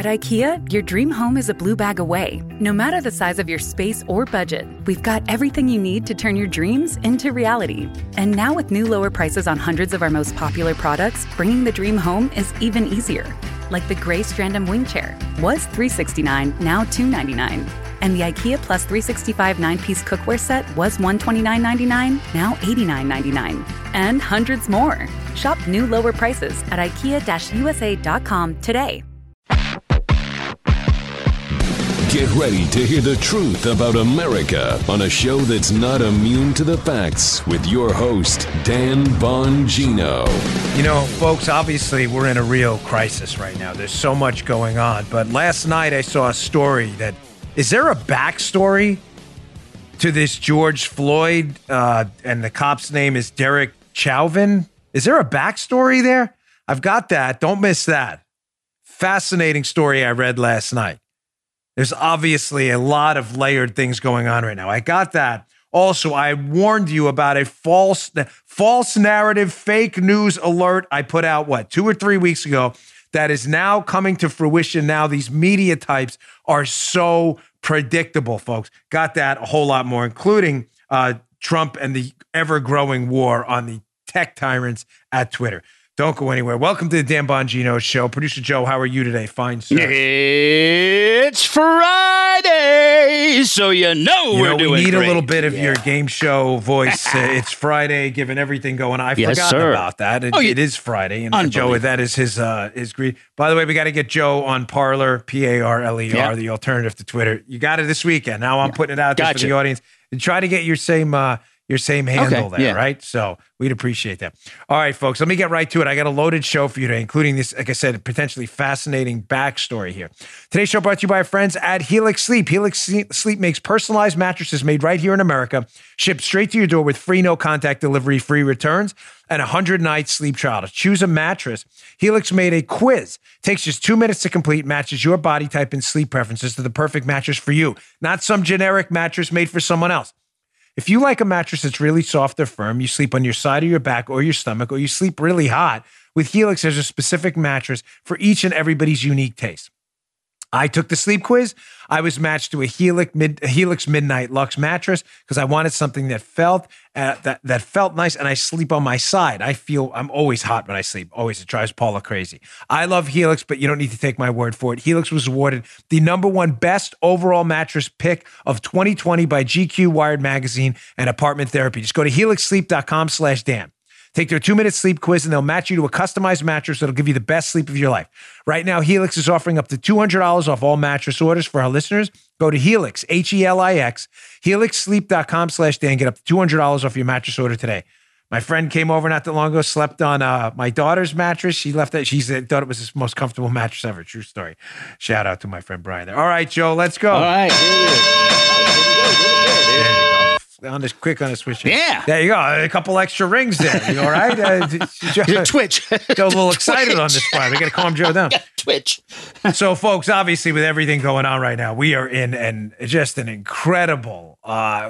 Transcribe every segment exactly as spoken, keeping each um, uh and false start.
At IKEA, your dream home is a blue bag away. No matter the size of your space or budget, we've got everything you need to turn your dreams into reality. And now with new lower prices on hundreds of our most popular products, bringing the dream home is even easier. Like the gray Strandom wing chair was three hundred sixty-nine dollars, now two hundred ninety-nine dollars. And the IKEA Plus three sixty-five nine-piece cookware set was one hundred twenty-nine dollars and ninety-nine cents, now eighty-nine dollars and ninety-nine cents. And hundreds more. Shop new lower prices at ikea U S A dot com today. Get ready to hear the truth about America on a show that's not immune to the facts with your host, Dan Bongino. You know, folks, obviously we're in a real crisis right now. There's so much going on. But last night I saw a story that, is there a backstory to this George Floyd, uh, and the cop's name is Derek Chauvin? Is there a backstory there? I've got that. Don't miss that. Fascinating story I read last night. There's obviously a lot of layered things going on right now. I got that. Also, I warned you about a false, false narrative, fake news alert I put out, what, two or three weeks ago that is now coming to fruition. Now these media types are so predictable, folks. Got that, a whole lot more, including uh, Trump and the ever-growing war on the tech tyrants at Twitter. Don't go anywhere. Welcome to the Dan Bongino Show. Producer Joe, how are you today? Fine, sir. It's Friday, so you know you we're know, doing We need great. a little bit of yeah. your game show voice. uh, it's Friday, given everything going on. I Yes, forgot sir. about that. It, Oh, you- it is Friday, and Joe, that is his uh, his greed. By the way, we got to get Joe on Parler, P A R L E R, Yeah. the alternative to Twitter. You got it this weekend. Now I'm putting it out there Gotcha. for the audience and try to get your same uh, your same handle Okay, there, yeah. right? So we'd appreciate that. All right, folks, let me get right to it. I got a loaded show for you today, including this, like I said, potentially fascinating backstory here. Today's show brought to you by our friends at Helix Sleep. Helix Sleep makes personalized mattresses made right here in America, shipped straight to your door with free no-contact delivery, free returns, and a hundred-night sleep trial. To choose a mattress, Helix made a quiz. Takes just two minutes to complete, matches your body type and sleep preferences to the perfect mattress for you, not some generic mattress made for someone else. If you like a mattress that's really soft or firm, you sleep on your side or your back or your stomach, or you sleep really hot, with Helix, there's a specific mattress for each and everybody's unique taste. I took the sleep quiz. I was matched to a Helix, mid, a Helix Midnight Luxe mattress because I wanted something that felt uh, that that felt nice, and I sleep on my side. I feel I'm always hot when I sleep. Always. It drives Paula crazy. I love Helix, but you don't need to take my word for it. Helix was awarded the number one best overall mattress pick of twenty twenty by G Q, Wired Magazine, and Apartment Therapy. Just go to helix sleep dot com slash Dan. Take their two-minute sleep quiz, and they'll match you to a customized mattress that'll give you the best sleep of your life. Right now, Helix is offering up to two hundred dollars off all mattress orders for our listeners. Go to Helix, H E L I X, helix sleep dot com slash Dan. Get up to two hundred dollars off your mattress order today. My friend came over not that long ago, slept on uh, my daughter's mattress. She left it. She said, thought it was the most comfortable mattress ever. True story. Shout out to my friend Brian there. All right, Joe, let's go. All right, here it is. There you go. On this quick on the switch. Yeah. There you go. A couple extra rings there. You all right? Uh, Joe, Twitch. Joe's a little excited on this Friday. We got to calm Joe down. Twitch. So, folks, obviously, with everything going on right now, we are in an just an incredible, uh,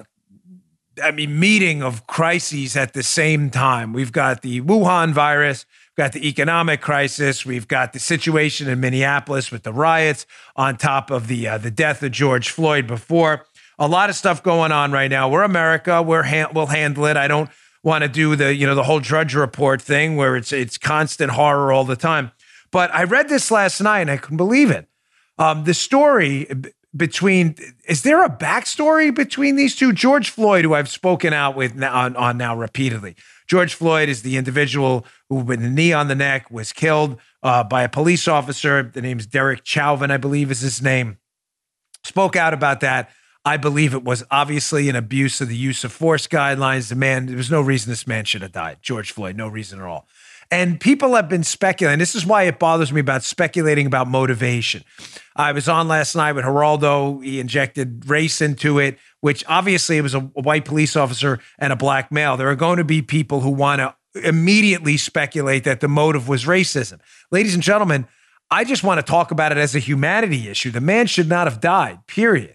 I mean, meeting of crises at the same time. We've got the Wuhan virus. We've got the economic crisis. We've got the situation in Minneapolis with the riots on top of the uh, the death of George Floyd before. A lot of stuff going on right now. We're America. We're ha- we'll handle it. I don't want to do the, you know, the whole Drudge Report thing where it's it's constant horror all the time. But I read this last night and I couldn't believe it. Um, the story b- between, is there a backstory between these two? George Floyd, who I've spoken out with now, on, on now repeatedly. George Floyd is the individual who, with a knee on the neck, was killed uh, by a police officer. The name's Derek Chauvin, I believe is his name. Spoke out about that. I believe it was obviously an abuse of the use of force guidelines. The man, there was no reason this man should have died. George Floyd, no reason at all. And people have been speculating. This is why it bothers me about speculating about motivation. I was on last night with Geraldo. He injected race into it, which obviously it was a, a white police officer and a black male. There are going to be people who want to immediately speculate that the motive was racism. Ladies and gentlemen, I just want to talk about it as a humanity issue. The man should not have died, period.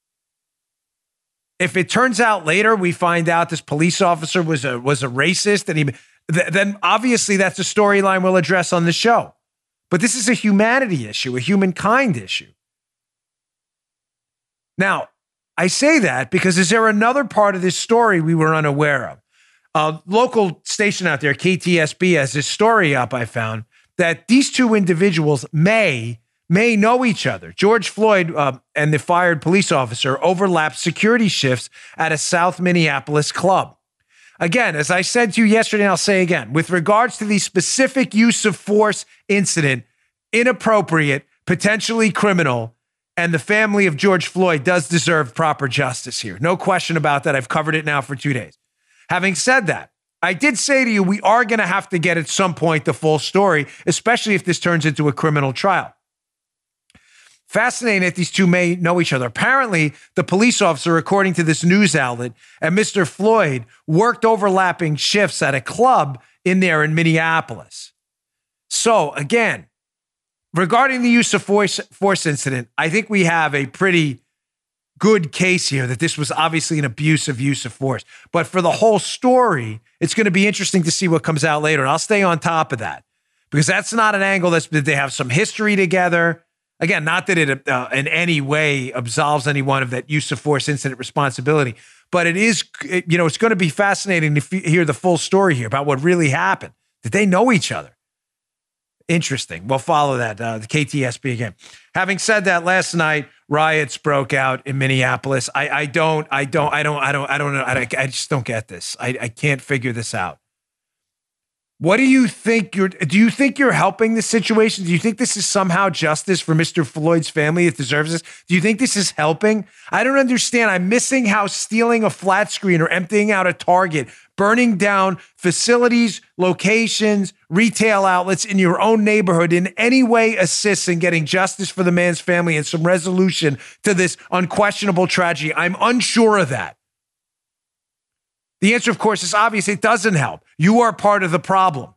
If it turns out later we find out this police officer was a was a racist, and he th- then obviously that's a storyline we'll address on the show. But this is a humanity issue, a humankind issue. Now, I say that because is there another part of this story we were unaware of? A local station out there, K T S B, has this story up I found that these two individuals may, may know each other. George Floyd uh, and the fired police officer overlapped security shifts at a South Minneapolis club. Again, as I said to you yesterday, and I'll say again, with regards to the specific use of force incident, inappropriate, potentially criminal, and the family of George Floyd does deserve proper justice here. No question about that. I've covered it now for two days. Having said that, I did say to you, we are going to have to get at some point the full story, especially if this turns into a criminal trial. Fascinating that these two may know each other. Apparently, the police officer, according to this news outlet, and Mister Floyd worked overlapping shifts at a club in there in Minneapolis. So again, regarding the use of force, force incident, I think we have a pretty good case here that this was obviously an abusive use of force. But for the whole story, it's going to be interesting to see what comes out later. And I'll stay on top of that because that's not an angle that's, that they have some history together. Again, not that it uh, in any way absolves anyone of that use of force incident responsibility, but it is, you know, it's going to be fascinating to f- hear the full story here about what really happened. Did they know each other? Interesting. We'll follow that, uh, the K T S B again. Having said that, last night, riots broke out in Minneapolis. I, I don't, I don't, I don't, I don't, I don't know. I, I just don't get this. I, I can't figure this out. What do you think you're, do you think you're helping the situation? Do you think this is somehow justice for Mister Floyd's family that deserves this? Do you think this is helping? I don't understand. I'm missing how stealing a flat screen or emptying out a Target, burning down facilities, locations, retail outlets in your own neighborhood in any way assists in getting justice for the man's family and some resolution to this unquestionable tragedy. I'm unsure of that. The answer, of course, is obvious. It doesn't help. You are part of the problem.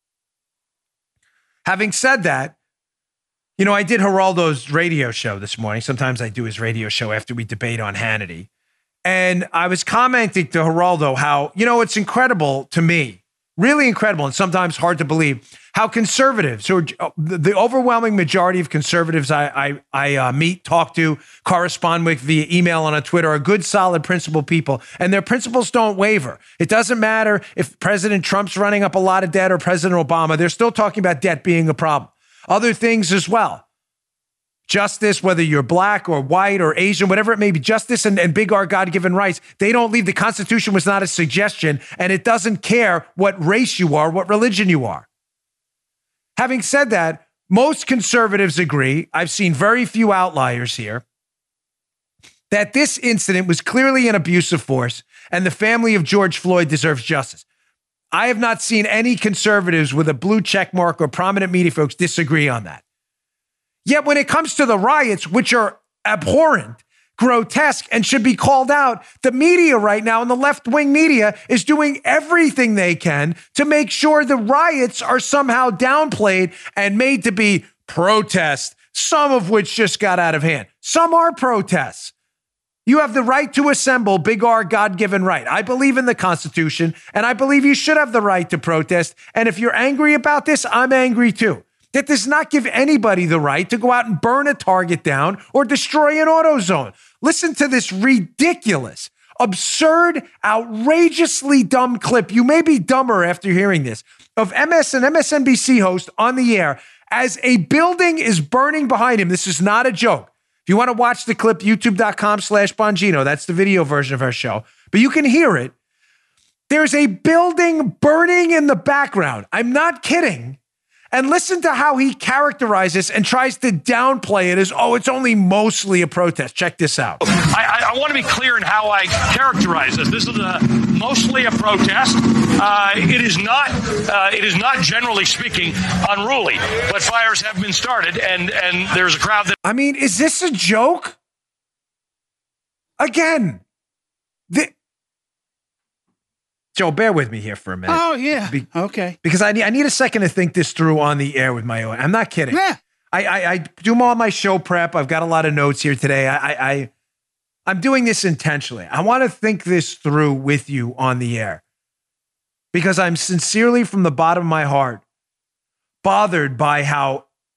Having said that, you know, I did Geraldo's radio show this morning. Sometimes I do his radio show after we debate on Hannity. And I was commenting to Geraldo how, you know, it's incredible to me, really incredible and sometimes hard to believe how conservatives, or the overwhelming majority of conservatives I I, I uh, meet, talk to, correspond with via email and on Twitter are good, solid, principled people, and their principles don't waver. It doesn't matter if President Trump's running up a lot of debt or President Obama, they're still talking about debt being a problem. Other things as well. Justice, whether you're black or white or Asian, whatever it may be, justice and, and big R God-given rights, they don't leave. The Constitution was not a suggestion, and it doesn't care what race you are, what religion you are. Having said that, most conservatives agree, I've seen very few outliers here, that this incident was clearly an abuse of force and the family of George Floyd deserves justice. I have not seen any conservatives with a blue check mark or prominent media folks disagree on that. Yet when it comes to the riots, which are abhorrent, grotesque, and should be called out, the media right now and the left-wing media is doing everything they can to make sure the riots are somehow downplayed and made to be protests, some of which just got out of hand. Some are protests. You have the right to assemble, big R, God-given right. I believe in the Constitution, and I believe you should have the right to protest. And if you're angry about this, I'm angry too. That does not give anybody the right to go out and burn a Target down or destroy an AutoZone. Listen to this ridiculous, absurd, outrageously dumb clip. You may be dumber after hearing this, of M S and M S N B C host on the air as a building is burning behind him. This is not a joke. If you want to watch the clip, youtube.com slash Bongino. That's the video version of our show. But you can hear it. There's a building burning in the background. I'm not kidding. And listen to how he characterizes and tries to downplay it as, oh, it's only mostly a protest. Check this out. I, I, I want to be clear in how I characterize this. This is a, mostly a protest. Uh, it is not. Uh, it is not, generally speaking, unruly. But fires have been started, and and there's a crowd that. I mean, is this a joke? Again, the. Joe, bear with me here for a minute. Oh, yeah. Be- okay. Because I need, I need a second to think this through on the air with my own. I'm not kidding. Yeah. I, I, I do all my show prep. I've got a lot of notes here today. I, I, I, I'm doing this intentionally. I want to think this through with you on the air because I'm sincerely from the bottom of my heart bothered by how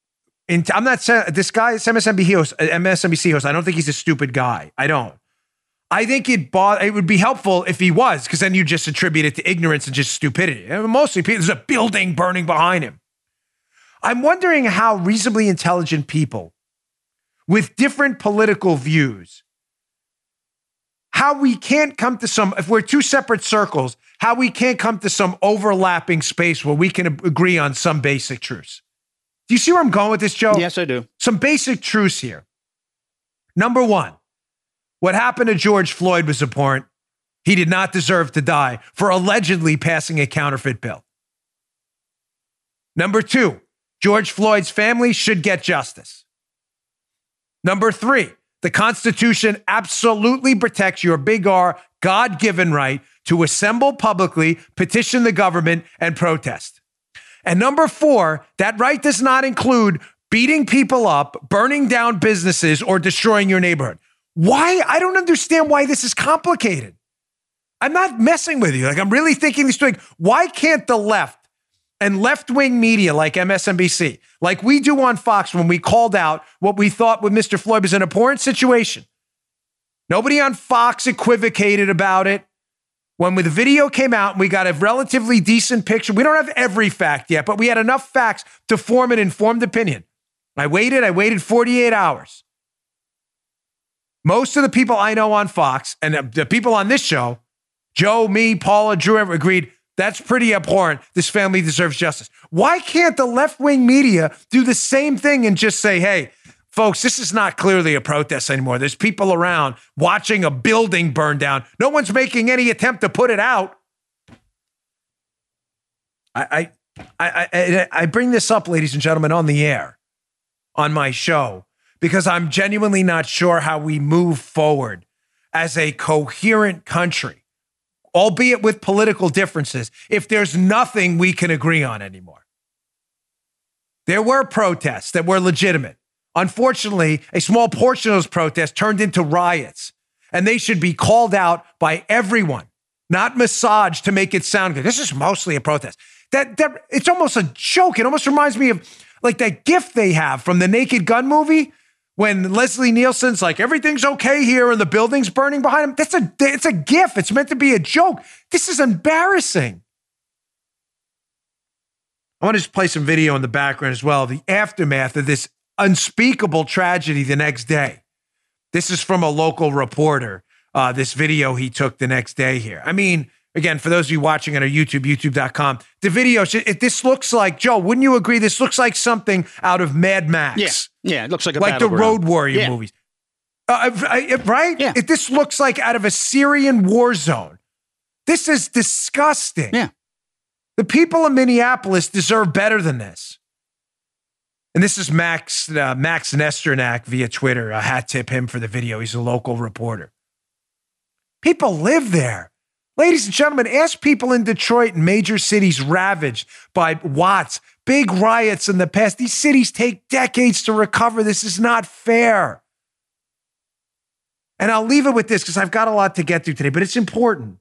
in, I'm not saying this guy is M S N B C host, M S N B C host. I don't think he's a stupid guy. I don't. I think it bought, it would be helpful if he was, because then you just attribute it to ignorance and just stupidity. And mostly, there's a building burning behind him. I'm wondering how reasonably intelligent people with different political views, how we can't come to some, if we're two separate circles, how we can't come to some overlapping space where we can agree on some basic truths. Do you see where I'm going with this, Joe? Yes, I do. Some basic truths here. Number one, what happened to George Floyd was abhorrent. He did not deserve to die for allegedly passing a counterfeit bill. Number two, George Floyd's family should get justice. Number three, the Constitution absolutely protects your big R, God-given right to assemble publicly, petition the government, and protest. And number four, that right does not include beating people up, burning down businesses, or destroying your neighborhood. Why? I don't understand why this is complicated. I'm not messing with you. Like, I'm really thinking this through. Why can't the left and left-wing media like M S N B C, like we do on Fox when we called out what we thought with Mister Floyd was an abhorrent situation? Nobody on Fox equivocated about it. When the video came out and we got a relatively decent picture, we don't have every fact yet, but we had enough facts to form an informed opinion. I waited, I waited forty-eight hours. Most of the people I know on Fox and the people on this show, Joe, me, Paula, Drew, agreed that's pretty abhorrent. This family deserves justice. Why can't the left-wing media do the same thing and just say, hey, folks, this is not clearly a protest anymore. There's people around watching a building burn down. No one's making any attempt to put it out. I, I, I, I, I bring this up, ladies and gentlemen, on the air, on my show, because I'm genuinely not sure how we move forward as a coherent country, albeit with political differences, if there's nothing we can agree on anymore. There were protests that were legitimate. Unfortunately, a small portion of those protests turned into riots, and they should be called out by everyone, not massaged to make it sound good. This is mostly a protest. That, that it's almost a joke. It almost reminds me of like that gif they have from the Naked Gun movie when Leslie Nielsen's like, everything's okay here and the building's burning behind him. That's a, it's a gif. It's meant to be a joke. This is embarrassing. I want to just play some video in the background as well. The aftermath of this unspeakable tragedy the next day. This is from a local reporter. Uh, this video he took the next day here. I mean, again, for those of you watching on our YouTube, youtube dot com, the video, it, this looks like, Joe, wouldn't you agree? This looks like something out of Mad Max. Yeah, yeah, it looks like a like the Road Warrior yeah. movies. Uh, right? Yeah. It, this looks like out of a Syrian war zone. This is disgusting. Yeah. The people of Minneapolis deserve better than this. And this is Max uh, Max Nesternak via Twitter. I hat tip him for the video. He's a local reporter. People live there. Ladies and gentlemen, ask people in Detroit and major cities ravaged by Watts, big riots in the past. These cities take decades to recover. This is not fair. And I'll leave it with this because I've got a lot to get to today, but it's important.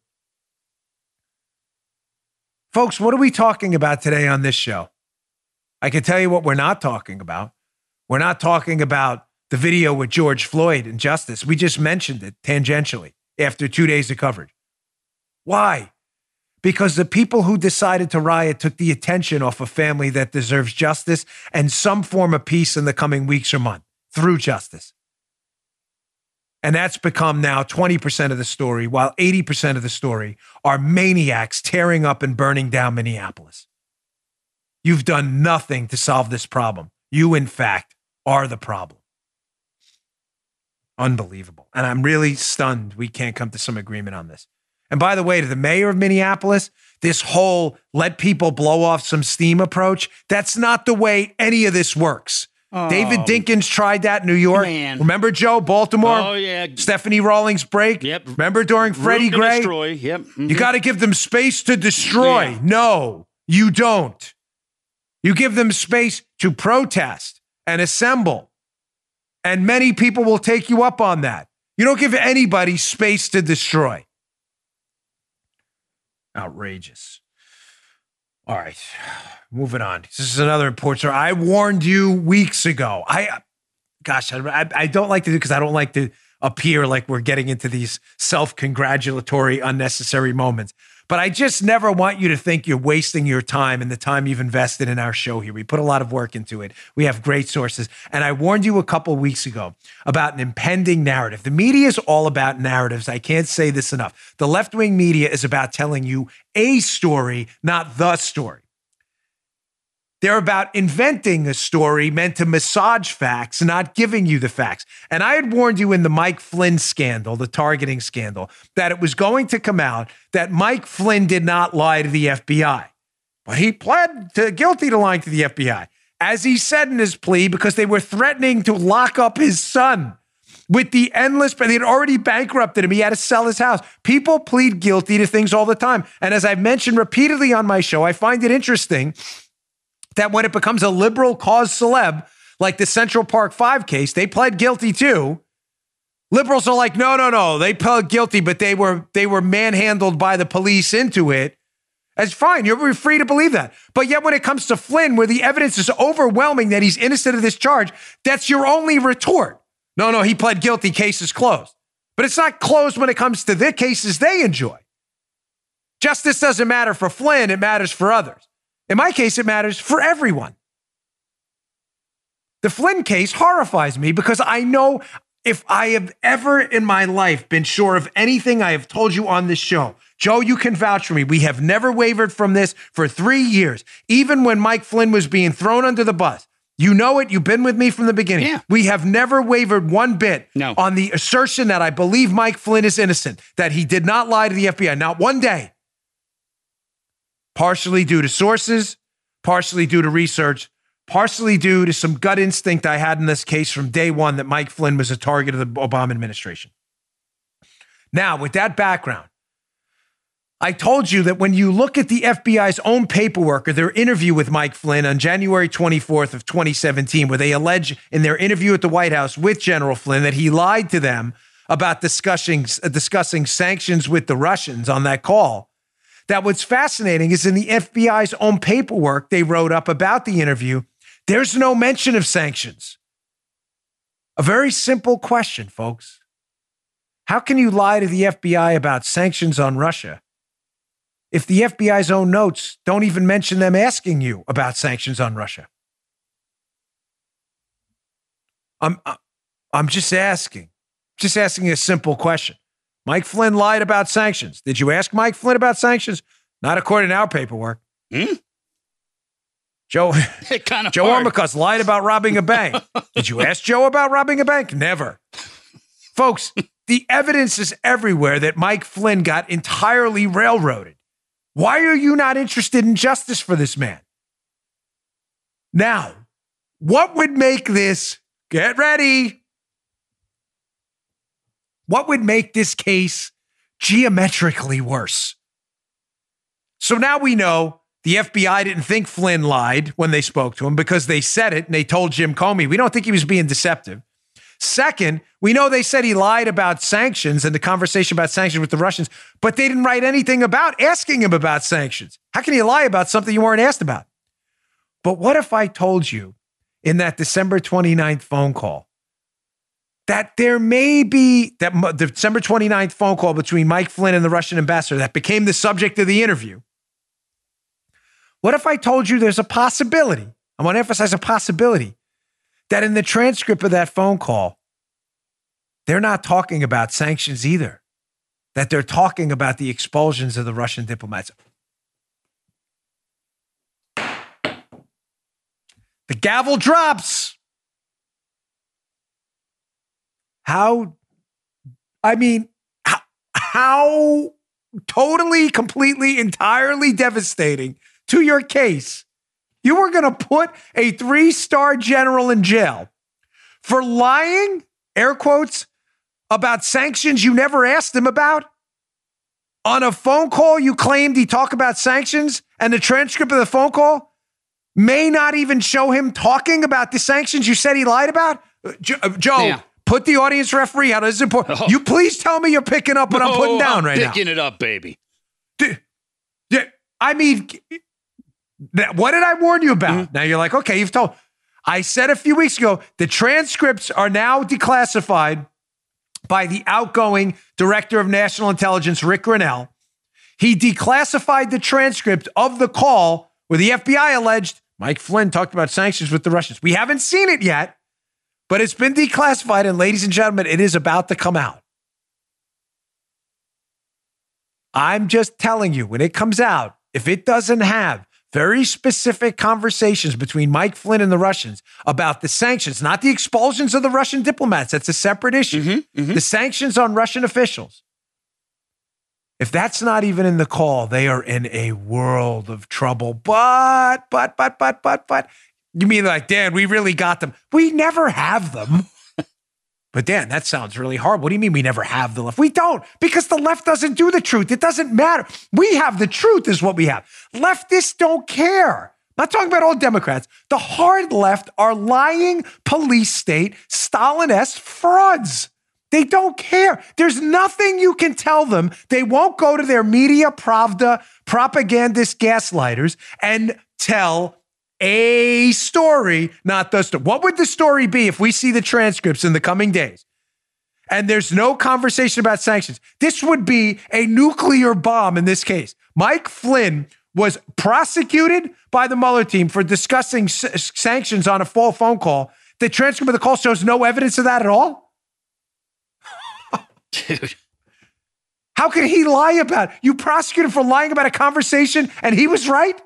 Folks, what are we talking about today on this show? I can tell you what we're not talking about. We're not talking about the video with George Floyd and justice. We just mentioned it tangentially after two days of coverage. Why? Because the people who decided to riot took the attention off a family that deserves justice and some form of peace in the coming weeks or months through justice. And that's become now twenty percent of the story, while eighty percent of the story are maniacs tearing up and burning down Minneapolis. You've done nothing to solve this problem. You, in fact, are the problem. Unbelievable. And I'm really stunned we can't come to some agreement on this. And by the way, to the mayor of Minneapolis, this whole let people blow off some steam approach, that's not the way any of this works. Oh, David Dinkins tried that in New York. Man. Remember, Joe, Baltimore? Oh, yeah. Stephanie Rawlings break? Yep. Remember during Freddie Root to Gray? destroy. Yep. Mm-hmm. You got to give them space to destroy. Yeah. No, you don't. You give them space to protest and assemble. And many people will take you up on that. You don't give anybody space to destroy. Outrageous. All right. Moving on. This is another important story. I warned you weeks ago. I, gosh, I, I don't like to do because I don't like to appear like we're getting into these self-congratulatory, unnecessary moments. But I just never want you to think you're wasting your time and the time you've invested in our show here. We put a lot of work into it. We have great sources. And I warned you a couple weeks ago about an impending narrative. The media is all about narratives. I can't say this enough. The left-wing media is about telling you a story, not the story. They're about inventing a story meant to massage facts, not giving you the facts. And I had warned you in the Mike Flynn scandal, the targeting scandal, that it was going to come out that Mike Flynn did not lie to the F B I. But he pled to, guilty to lying to the F B I, as he said in his plea, because they were threatening to lock up his son with the endless, but they had already bankrupted him. He had to sell his house. People plead guilty to things all the time. And as I've mentioned repeatedly on my show, I find it interesting that when it becomes a liberal cause celeb, like the Central Park Five case, they pled guilty too. Liberals are like, no, no, no, they pled guilty, but they were they were manhandled by the police into it. That's fine. You're free to believe that. But yet when it comes to Flynn, where the evidence is overwhelming that he's innocent of this charge, that's your only retort. No, no, he pled guilty, case is closed. But it's not closed when it comes to the cases they enjoy. Justice doesn't matter for Flynn, it matters for others. In my case, it matters for everyone. The Flynn case horrifies me because I know if I have ever in my life been sure of anything I have told you on this show, Joe, you can vouch for me. We have never wavered from this for three years. Even when Mike Flynn was being thrown under the bus. You know it. You've been with me from the beginning. Yeah. We have never wavered one bit no. on the assertion that I believe Mike Flynn is innocent, that he did not lie to the F B I. Not one day. Partially due to sources, partially due to research, partially due to some gut instinct I had in this case from day one that Mike Flynn was a target of the Obama administration. Now, with that background, I told you that when you look at the F B I's own paperwork or their interview with Mike Flynn on January twenty-fourth of twenty seventeen, where they allege in their interview at the White House with General Flynn that he lied to them about discussing, discussing sanctions with the Russians on that call, that what's fascinating is in the F B I's own paperwork they wrote up about the interview, there's no mention of sanctions. A very simple question, folks. How can you lie to the F B I about sanctions on Russia if the F B I's own notes don't even mention them asking you about sanctions on Russia? I'm, I'm just asking, just asking a simple question. Mike Flynn lied about sanctions. Did you ask Mike Flynn about sanctions? Not according to our paperwork. Hmm? Joe, kind of Joe hard. Armacost lied about robbing a bank. Did you ask Joe about robbing a bank? Never. Folks, the evidence is everywhere that Mike Flynn got entirely railroaded. Why are you not interested in justice for this man? Now, what would make this, get ready, what would make this case geometrically worse? So now we know the F B I didn't think Flynn lied when they spoke to him because they said it and they told Jim Comey. We don't think he was being deceptive. Second, we know they said he lied about sanctions and the conversation about sanctions with the Russians, but they didn't write anything about asking him about sanctions. How can you lie about something you weren't asked about? But what if I told you in that December twenty-ninth phone call that there may be, that the December twenty-ninth phone call between Mike Flynn and the Russian ambassador that became the subject of the interview? What if I told you there's a possibility, I want to emphasize a possibility, that in the transcript of that phone call, they're not talking about sanctions either, that they're talking about the expulsions of the Russian diplomats? The gavel drops. How, I mean, how, how totally, completely, entirely devastating to your case. You were going to put a three-star general in jail for lying, air quotes, about sanctions you never asked him about? On a phone call you claimed he talked about sanctions, and the transcript of the phone call may not even show him talking about the sanctions you said he lied about? Joe, Joe Yeah. Put the audience referee out. This is important. Oh. You please tell me you're picking up what I'm putting down I'm right now. picking it up, baby. Yeah, I mean, That, what did I warn you about? Mm-hmm. Now you're like, okay, you've told. I said a few weeks ago, the transcripts are now declassified by the outgoing Director of National Intelligence, Rick Grenell. He declassified the transcript of the call where the F B I alleged Mike Flynn talked about sanctions with the Russians. We haven't seen it yet, but it's been declassified, and ladies and gentlemen, it is about to come out. I'm just telling you, when it comes out, if it doesn't have very specific conversations between Mike Flynn and the Russians about the sanctions, not the expulsions of the Russian diplomats. That's a separate issue. Mm-hmm, mm-hmm. The sanctions on Russian officials. If that's not even in the call, they are in a world of trouble. But, but, but, but, but, but, you mean like, Dan, we really got them. We never have them. But Dan, that sounds really hard. What do you mean we never have the left? We don't, because the left doesn't do the truth. It doesn't matter. We have the truth is what we have. Leftists don't care. I'm not talking about all Democrats. The hard left are lying police state, Stalin-esque frauds. They don't care. There's nothing you can tell them. They won't go to their media pravda propagandist gaslighters and tell a story, not the story. What would the story be if we see the transcripts in the coming days and there's no conversation about sanctions? This would be a nuclear bomb in this case. Mike Flynn was prosecuted by the Mueller team for discussing s- sanctions on a full phone call. The transcript of the call shows no evidence of that at all. Dude. How can he lie about it? You prosecuted for lying about a conversation and he was right?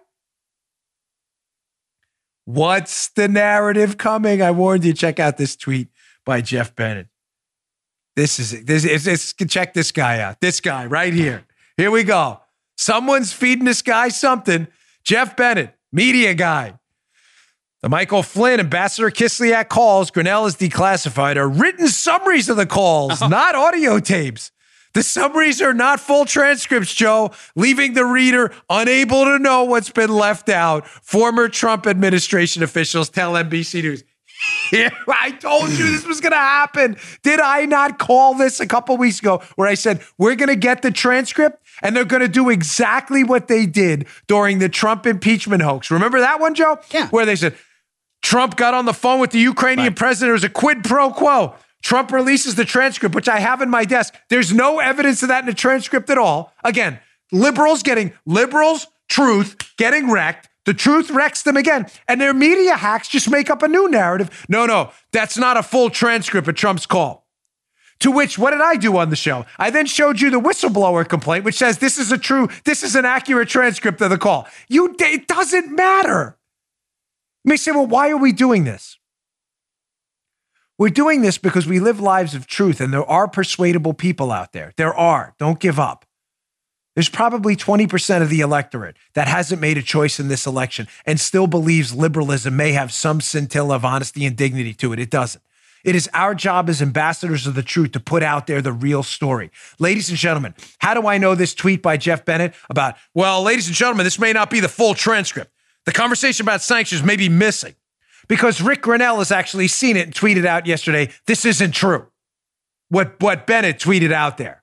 What's the narrative coming? I warned you. Check out this tweet by Jeff Bennett. This is it. This is this, check this guy out. This guy right here. Here we go. Someone's feeding this guy something. Jeff Bennett, media guy. The Michael Flynn Ambassador Kislyak calls Grenell is declassified are written summaries of the calls, oh. not audio tapes. The summaries are not full transcripts, Joe, leaving the reader unable to know what's been left out. Former Trump administration officials tell N B C News. Yeah, I told you this was going to happen. Did I not call this a couple weeks ago where I said, we're going to get the transcript and they're going to do exactly what they did during the Trump impeachment hoax. Remember that one, Joe? Yeah. Where they said, Trump got on the phone with the Ukrainian right. president. It was a quid pro quo. Trump releases the transcript, which I have in my desk. There's no evidence of that in the transcript at all. Again, liberals getting, liberals, truth, getting wrecked. The truth wrecks them again. And their media hacks just make up a new narrative. No, no, that's not a full transcript of Trump's call. To which, what did I do on the show? I then showed you the whistleblower complaint, which says this is a true, this is an accurate transcript of the call. You, it doesn't matter. You may say, well, why are we doing this? We're doing this because we live lives of truth, and there are persuadable people out there. There are. Don't give up. There's probably twenty percent of the electorate that hasn't made a choice in this election and still believes liberalism may have some scintilla of honesty and dignity to it. It doesn't. It is our job as ambassadors of the truth to put out there the real story. Ladies and gentlemen, how do I know this tweet by Jeff Bennett about, well, ladies and gentlemen, this may not be the full transcript. The conversation about sanctions may be missing. Because Rick Grenell has actually seen it and tweeted out yesterday, this isn't true. What, what Bennett tweeted out there.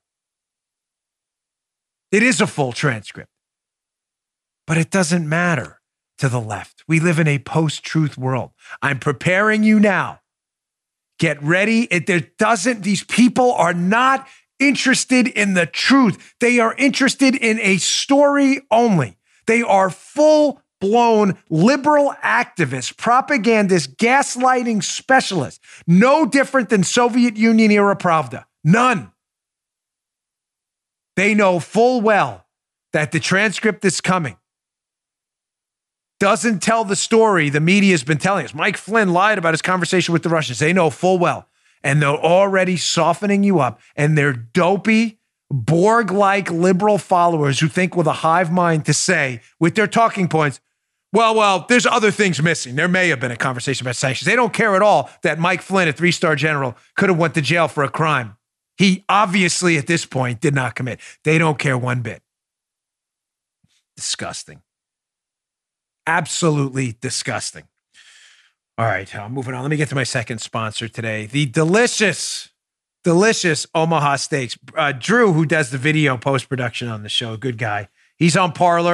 It is a full transcript. But it doesn't matter to the left. We live in a post-truth world. I'm preparing you now. Get ready. It, there doesn't, these people are not interested in the truth. They are interested in a story only. They are full blown liberal activists, propagandists, gaslighting specialists. No different than Soviet Union era Pravda. None. They know full well that the transcript that's coming doesn't tell the story the media has been telling us. Mike Flynn lied about his conversation with the Russians. They know full well. And they're already softening you up. And they're dopey, Borg-like liberal followers who think with a hive mind to say, with their talking points, Well, well, there's other things missing. There may have been a conversation about sanctions. They don't care at all that Mike Flynn, a three-star general, could have went to jail for a crime he obviously at this point did not commit. They don't care one bit. Disgusting. Absolutely disgusting. All right, I'm moving on. Let me get to my second sponsor today. The delicious, delicious Omaha Steaks. Uh, Drew, who does the video post-production on the show, good guy. He's on Parler.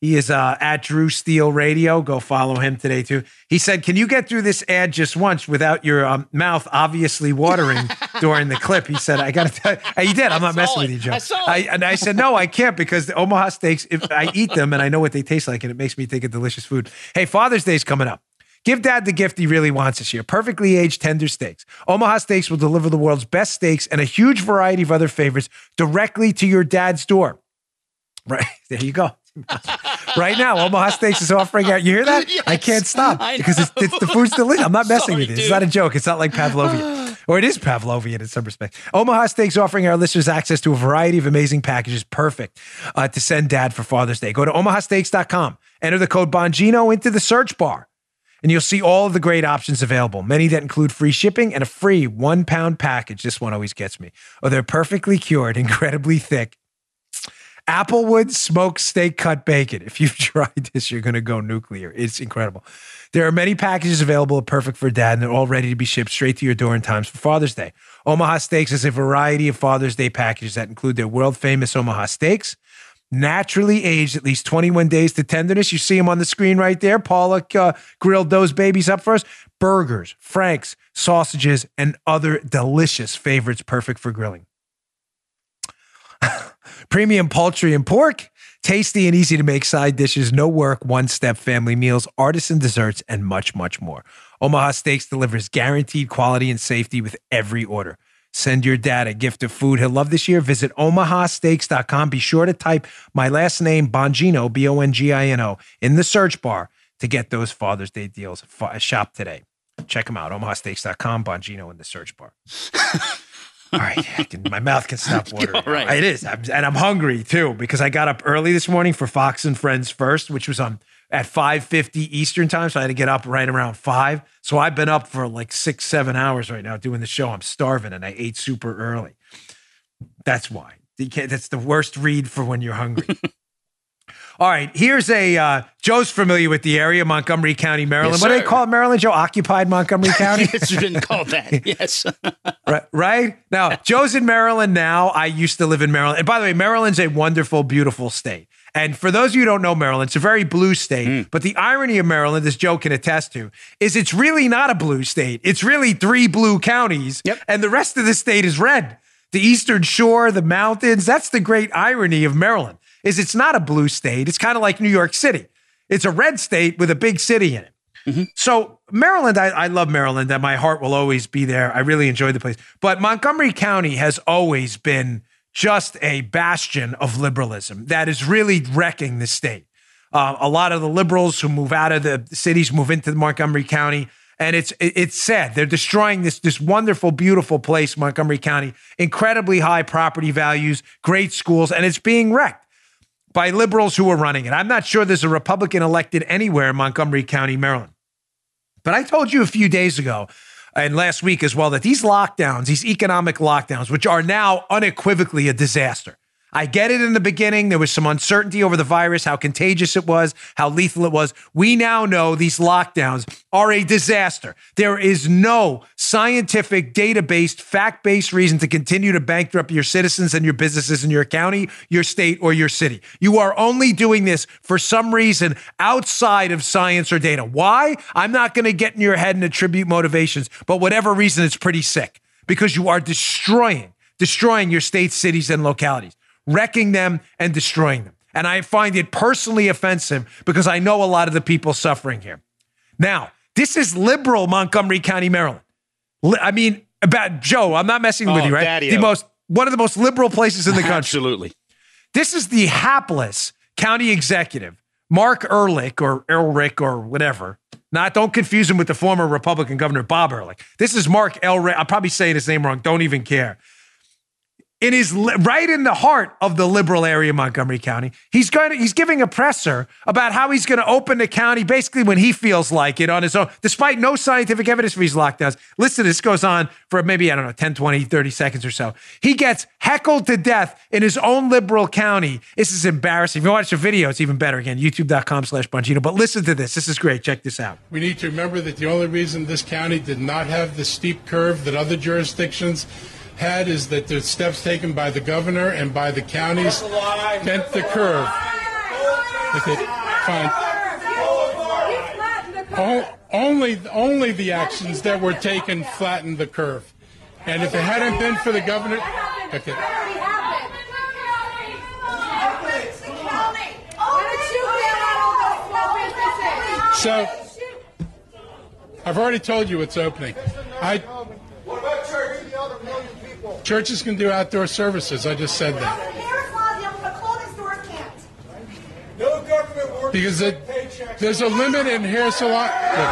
He is uh, at Drew Steele Radio. Go follow him today, too. He said, can you get through this ad just once without your um, mouth obviously watering during the clip? He said, I got to tell you. And he did. I'm not messing it. with you, Joe. I saw I, it. and I said, no, I can't because the Omaha steaks, if I eat them and I know what they taste like and it makes me think of delicious food. Hey, Father's Day's coming up. Give Dad the gift he really wants this year. Perfectly aged tender steaks. Omaha Steaks will deliver the world's best steaks and a huge variety of other favorites directly to your dad's door. Right. There you go. Right now, Omaha Steaks is offering out. You hear that? Yes, I can't stop I because it's, it's the food's delicious. I'm not messing Sorry, with you. It's dude. not a joke. It's not like Pavlovian. Or it is Pavlovian in some respects. Omaha Steaks offering our listeners access to a variety of amazing packages, perfect uh, to send Dad for Father's Day. Go to omaha steaks dot com. Enter the code Bongino into the search bar, and you'll see all of the great options available, many that include free shipping and a free one-pound package. This one always gets me. Oh, they're perfectly cured, incredibly thick Applewood smoked steak cut bacon. If you've tried this, you're going to go nuclear. It's incredible. There are many packages available perfect for Dad, and they're all ready to be shipped straight to your door in time for Father's Day. Omaha Steaks has a variety of Father's Day packages that include their world-famous Omaha Steaks, naturally aged at least twenty-one days to tenderness. You see them on the screen right there. Paula uh, grilled those babies up for us. Burgers, franks, sausages, and other delicious favorites perfect for grilling. Premium poultry and pork, tasty and easy to make side dishes, no work, one-step family meals, artisan desserts, and much, much more. Omaha Steaks delivers guaranteed quality and safety with every order. Send your dad a gift of food he'll love this year. Visit omaha steaks dot com. Be sure to type my last name, Bongino, B O N G I N O, in the search bar to get those Father's Day deals. Shop today. Check them out, omaha steaks dot com, Bongino in the search bar. All right, I can, my mouth can stop watering. All right. It is, I'm, and I'm hungry too because I got up early this morning for Fox and Friends First, which was on at five fifty Eastern time, so I had to get up right around five. So I've been up for like six, seven hours right now doing the show. I'm starving, and I ate super early. That's why. You can't, that's the worst read for when you're hungry. All right, here's a, uh, Joe's familiar with the area, Montgomery County, Maryland. Yes, what do they sir. call it, Maryland, Joe? Occupied Montgomery County? It's been called that, yes. Right, right? Now, Joe's in Maryland now. I used to live in Maryland. And by the way, Maryland's a wonderful, beautiful state. And for those of you who don't know Maryland, it's a very blue state. Mm. But the irony of Maryland, as Joe can attest to, is it's really not a blue state. It's really three blue counties. Yep. And the rest of the state is red. The Eastern Shore, the mountains. That's the great irony of Maryland, is it's not a blue state. It's kind of like New York City. It's a red state with a big city in it. Mm-hmm. So Maryland, I, I love Maryland, and my heart will always be there. I really enjoy the place. But Montgomery County has always been just a bastion of liberalism that is really wrecking the state. Uh, a lot of the liberals who move out of the cities move into Montgomery County. And it's it's sad. They're destroying this, this wonderful, beautiful place, Montgomery County, incredibly high property values, great schools, and it's being wrecked by liberals who are running it. I'm not sure there's a Republican elected anywhere in Montgomery County, Maryland. But I told you a few days ago and last week as well that these lockdowns, these economic lockdowns, which are now unequivocally a disaster. I get it in the beginning. There was some uncertainty over the virus, how contagious it was, how lethal it was. We now know these lockdowns are a disaster. There is no scientific, data-based, fact-based reason to continue to bankrupt your citizens and your businesses in your county, your state, or your city. You are only doing this for some reason outside of science or data. Why? I'm not going to get in your head and attribute motivations, but whatever reason, it's pretty sick because you are destroying, destroying your states, cities, and localities, wrecking them and destroying them. And I find it personally offensive because I know a lot of the people suffering here. Now, this is liberal Montgomery County, Maryland. Li- I mean, about Joe, I'm not messing with Oh, you, right? Daddy-o. The most, one of the most liberal places in the country. Absolutely. This is the hapless county executive, Mark Ehrlich or Ehrlich or whatever. Not, don't confuse him with the former Republican governor, Bob Ehrlich. This is Mark Ehrlich. I'm probably saying his name wrong. Don't even care. In his right in the heart of the liberal area of Montgomery County, he's going to, he's giving a presser about how he's going to open the county basically when he feels like it on his own, despite no scientific evidence for these lockdowns. Listen, this goes on for maybe, I don't know, ten, twenty, thirty seconds or so. He gets heckled to death in his own liberal county. This is embarrassing. If you watch the video, it's even better. Again, youtube.com slash Bongino. But listen to this. This is great. Check this out. We need to remember that the only reason this county did not have the steep curve that other jurisdictions had is that the steps taken by the governor and by the counties bent the curve. Okay, fine. O- only, only the actions that were taken flattened the curve. And if it hadn't been for the governor... Okay. So, I've already told you it's opening. I, what about church and the other million people? Churches can do outdoor services. I just said that. No government works Because it, there's a limit in hair salon.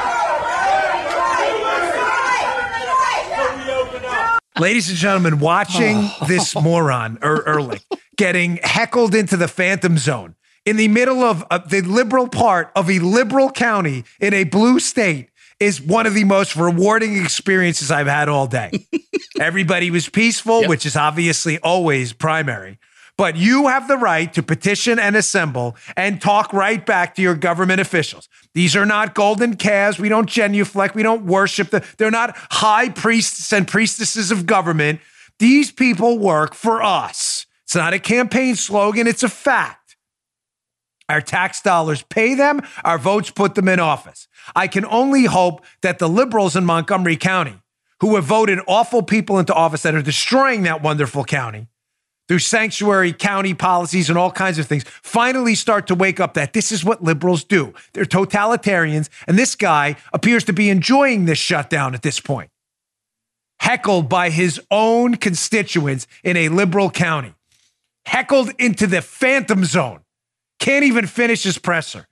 Ladies and gentlemen, watching this moron, er- Ehrlich, getting heckled into the phantom zone in the middle of uh, the liberal part of a liberal county in a blue state is one of the most rewarding experiences I've had all day. Everybody was peaceful, yep. which is obviously always primary. But you have the right to petition and assemble and talk right back to your government officials. These are not golden calves. We don't genuflect. We don't worship them. They're not high priests and priestesses of government. These people work for us. It's not a campaign slogan. It's a fact. Our tax dollars pay them. Our votes put them in office. I can only hope that the liberals in Montgomery County, who have voted awful people into office that are destroying that wonderful county, through sanctuary county policies and all kinds of things, finally start to wake up that this is what liberals do. They're totalitarians, and this guy appears to be enjoying this shutdown at this point. Heckled by his own constituents in a liberal county. Heckled into the phantom zone. Can't even finish his presser.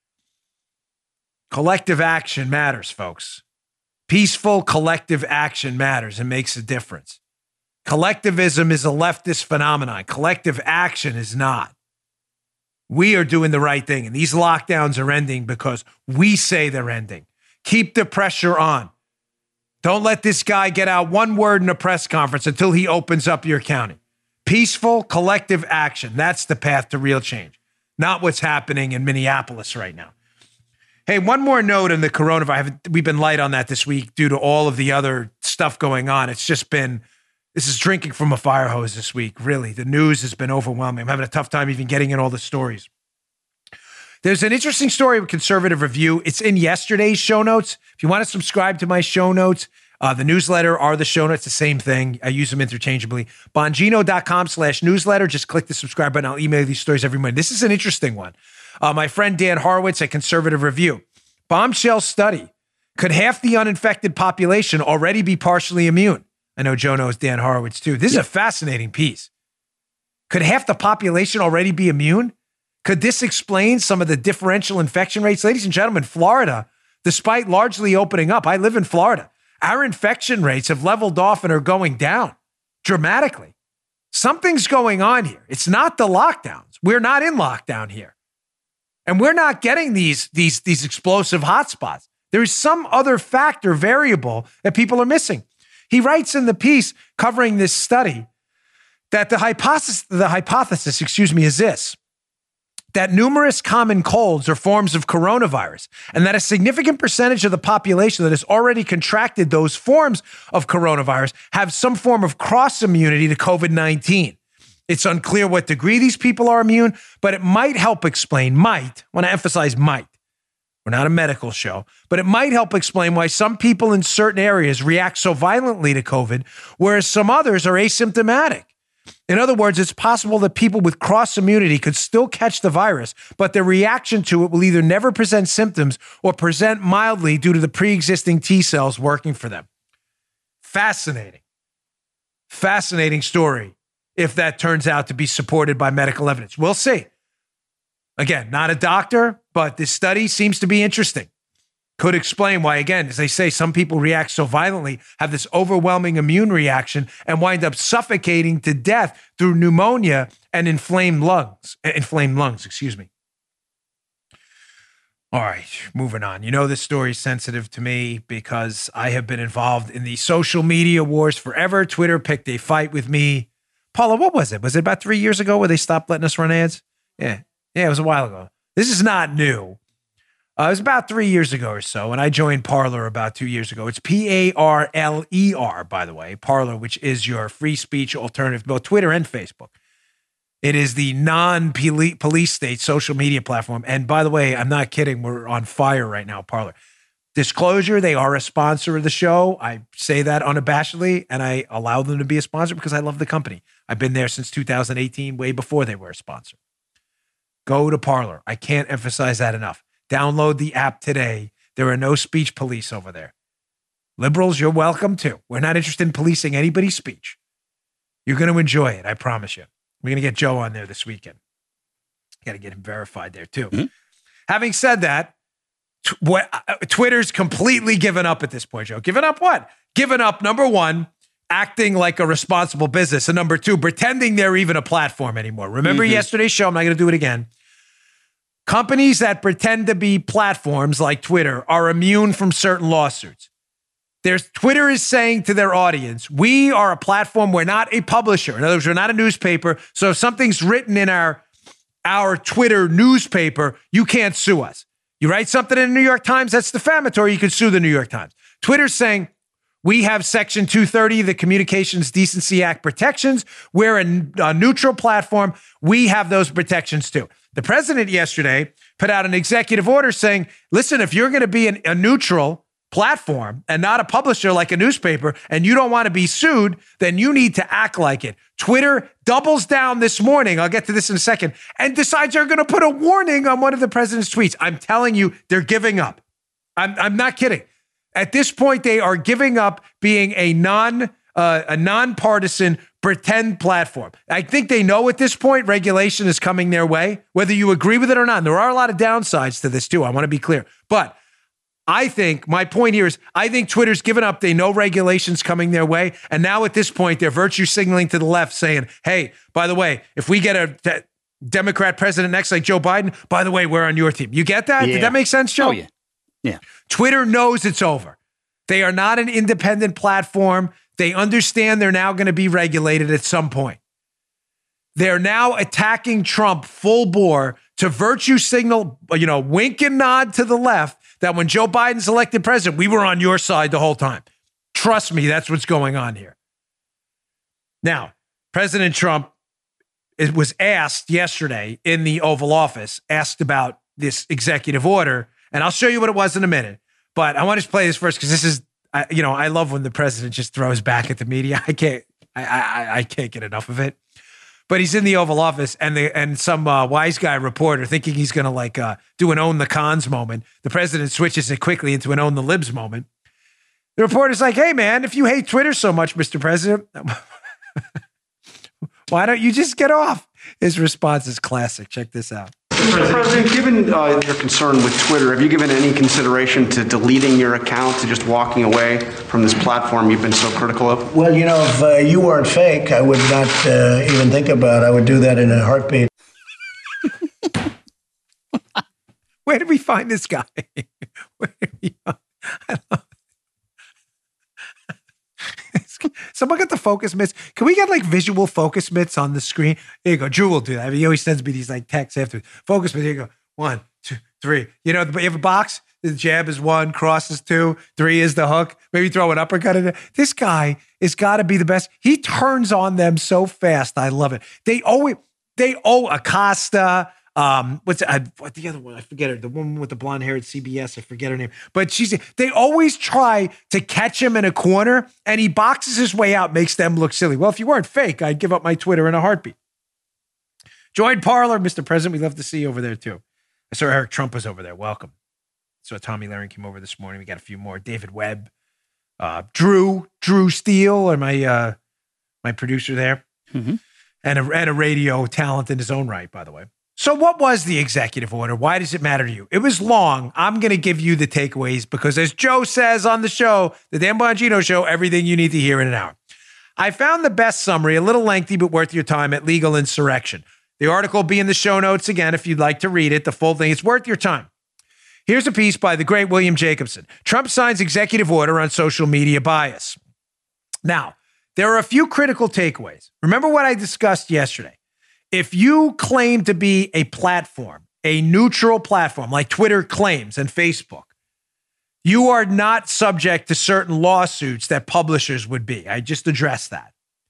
Collective action matters, folks. Peaceful collective action matters and makes a difference. Collectivism is a leftist phenomenon. Collective action is not. We are doing the right thing, and these lockdowns are ending because we say they're ending. Keep the pressure on. Don't let this guy get out one word in a press conference until he opens up your county. Peaceful collective action. That's the path to real change, not what's happening in Minneapolis right now. Hey, one more note on the coronavirus. We've been light on that this week due to all of the other stuff going on. It's just been... This is drinking from a fire hose this week, really. The news has been overwhelming. I'm having a tough time even getting in all the stories. There's an interesting story with Conservative Review. It's in yesterday's show notes. If you want to subscribe to my show notes, uh, the newsletter are the show notes, the same thing. I use them interchangeably. Bongino.com slash newsletter. Just click the subscribe button. I'll email you these stories every morning. This is an interesting one. Uh, my friend Dan Horowitz at Conservative Review. Bombshell study. Could half the uninfected population already be partially immune? I know Joe knows Dan Horowitz too. This is a fascinating piece. Could half the population already be immune? Could this explain some of the differential infection rates? Ladies and gentlemen, Florida, despite largely opening up, I live in Florida. Our infection rates have leveled off and are going down dramatically. Something's going on here. It's not the lockdowns. We're not in lockdown here. And we're not getting these, these, these explosive hotspots. There's some other factor, variable that people are missing. He writes in the piece covering this study that the hypothesis, the hypothesis, excuse me, is this, that numerous common colds are forms of coronavirus, and that a significant percentage of the population that has already contracted those forms of coronavirus have some form of cross-immunity to COVID nineteen. It's unclear what degree these people are immune, but it might help explain, might, I want to emphasize might, we're not a medical show, but it might help explain why some people in certain areas react so violently to COVID, whereas some others are asymptomatic. In other words, it's possible that people with cross immunity could still catch the virus, but their reaction to it will either never present symptoms or present mildly due to the pre-existing T cells working for them. Fascinating. Fascinating story if that turns out to be supported by medical evidence. We'll see. Again, not a doctor, but this study seems to be interesting. Could explain why, again, as they say, some people react so violently, have this overwhelming immune reaction, and wind up suffocating to death through pneumonia and inflamed lungs. Inflamed lungs, excuse me. All right, moving on. You know this story is sensitive to me because I have been involved in the social media wars forever. Twitter picked a fight with me. Paula, what was it? Was it about three years ago where they stopped letting us run ads? Yeah. Yeah, it was a while ago. This is not new. Uh, it was about three years ago or so, and I joined Parler about two years ago. It's P A R L E R, by the way, Parler, which is your free speech alternative, both Twitter and Facebook. It is the non-police state social media platform. And by the way, I'm not kidding. We're on fire right now, Parler. Disclosure, they are a sponsor of the show. I say that unabashedly, and I allow them to be a sponsor because I love the company. I've been there since two thousand eighteen, way before they were a sponsor. Go to Parler. I can't emphasize that enough. Download the app today. There are no speech police over there. Liberals, you're welcome too. We're not interested in policing anybody's speech. You're going to enjoy it, I promise you. We're going to get Joe on there this weekend. Got to get him verified there too. Mm-hmm. Having said that, t- what, uh, Twitter's completely given up at this point, Joe. Given up what? Given up, number one, acting like a responsible business. And number two, pretending they're even a platform anymore. Remember mm-hmm. yesterday's show? I'm not going to do it again. Companies that pretend to be platforms like Twitter are immune from certain lawsuits. There's, Twitter is saying to their audience, we are a platform. We're not a publisher. In other words, we're not a newspaper. So if something's written in our, our Twitter newspaper, you can't sue us. You write something in the New York Times, that's defamatory. You can sue the New York Times. Twitter's saying, we have Section two thirty, the Communications Decency Act protections. We're a, a neutral platform. We have those protections too. The president yesterday put out an executive order saying, listen, if you're going to be an, a neutral platform and not a publisher like a newspaper, and you don't want to be sued, then you need to act like it. Twitter doubles down this morning, I'll get to this in a second, and decides they're going to put a warning on one of the president's tweets. I'm telling you, they're giving up. I'm, I'm not kidding. At this point, they are giving up being a non uh, a nonpartisan pretend platform. I think they know at this point regulation is coming their way, whether you agree with it or not. And there are a lot of downsides to this too. I want to be clear, but I think my point here is I think Twitter's given up. They know regulations coming their way. And now at this point, they're virtue signaling to the left saying, hey, by the way, if we get a de- Democrat president next like Joe Biden, by the way, we're on your team. You get that? Yeah. Did that make sense, Joe? Oh, yeah. Yeah. Twitter knows it's over. They are not an independent platform. They understand they're now going to be regulated at some point. They're now attacking Trump full bore to virtue signal, you know, wink and nod to the left that when Joe Biden's elected president, we were on your side the whole time. Trust me, that's what's going on here. Now, President Trump it was asked yesterday in the Oval Office, asked about this executive order, and I'll show you what it was in a minute. But I want to play this first because this is, I, you know, I love when the president just throws back at the media. I can't, I, I, I can't get enough of it. But he's in the Oval Office, and the and some uh, wise guy reporter thinking he's going to like uh, do an own the cons moment. The president switches it quickly into an own the libs moment. The reporter's like, "Hey, man, if you hate Twitter so much, Mister President, why don't you just get off?" His response is classic. Check this out. Mister President, given uh, your concern with Twitter, have you given any consideration to deleting your account, to just walking away from this platform you've been so critical of? Well, you know, if uh, you weren't fake, I would not uh, even think about it. I would do that in a heartbeat. Where did we find this guy? Where did we find? I love Someone got the focus mitts. Can we get like visual focus mitts on the screen? There you go. Drew will do that. I mean, he always sends me these like texts after focus mitts. Here you go. One, two, three. You know, you have a box. The jab is one, cross is two, three is the hook. Maybe throw an uppercut in there. This guy has got to be the best. He turns on them so fast. I love it. They always, they owe Acosta. Um, what's I, what the other one? I forget her. The woman with the blonde hair at C B S. I forget her name. But she's. They always try to catch him in a corner, and he boxes his way out, makes them look silly. Well, if you weren't fake, I'd give up my Twitter in a heartbeat. Join Parler, Mister President. We'd love to see you over there too. I saw Eric Trump was over there. Welcome. So Tommy Lahren came over this morning. We got a few more. David Webb, uh, Drew, Drew Steele, or my uh, my producer there, mm-hmm. and a and a radio talent in his own right, by the way. So what was the executive order? Why does it matter to you? It was long. I'm going to give you the takeaways because as Joe says on the show, the Dan Bongino Show, everything you need to hear in an hour. I found the best summary, a little lengthy, but worth your time at Legal Insurrection. The article will be in the show notes again if you'd like to read it, the full thing. It's worth your time. Here's a piece by the great William Jacobson. Trump signs executive order on social media bias. Now, there are a few critical takeaways. Remember what I discussed yesterday. If you claim to be a platform, a neutral platform like Twitter claims and Facebook, you are not subject to certain lawsuits that publishers would be. I just addressed that.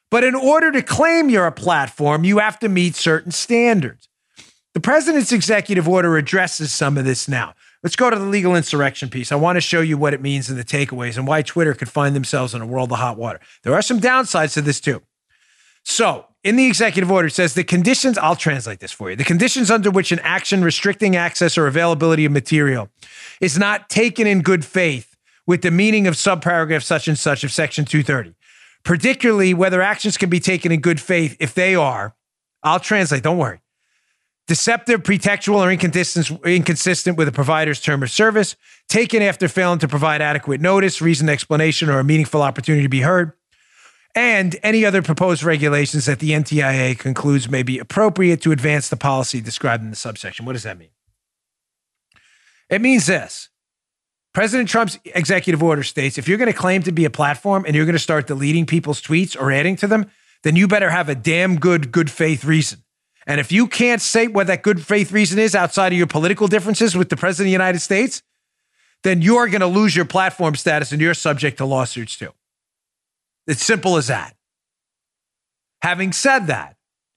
But in order to claim you're a platform, you have to meet certain standards. The president's executive order addresses some of this now. Let's go to the legal insurrection piece. I want to show you what it means and the takeaways and why Twitter could find themselves in a world of hot water. There are some downsides to this too. So in the executive order, it says the conditions, I'll translate this for you. The conditions under which an action restricting access or availability of material is not taken in good faith with the meaning of subparagraph such and such of section two thirty. Particularly whether actions can be taken in good faith if they are, I'll translate, don't worry, deceptive, pretextual, or inconsistent, inconsistent with a provider's term of service, taken after failing to provide adequate notice, reasoned explanation, or a meaningful opportunity to be heard, and any other proposed regulations that the N T I A concludes may be appropriate to advance the policy described in the subsection. What does that mean? It means this. President Trump's executive order states, if you're going to claim to be a platform and you're going to start deleting people's tweets or adding to them, then you better have a damn good, good faith reason. And if you can't say what that good faith reason is outside of your political differences with the president of the United States, then you're going to lose your platform status and you're subject to lawsuits too. It's simple as that. Having said that,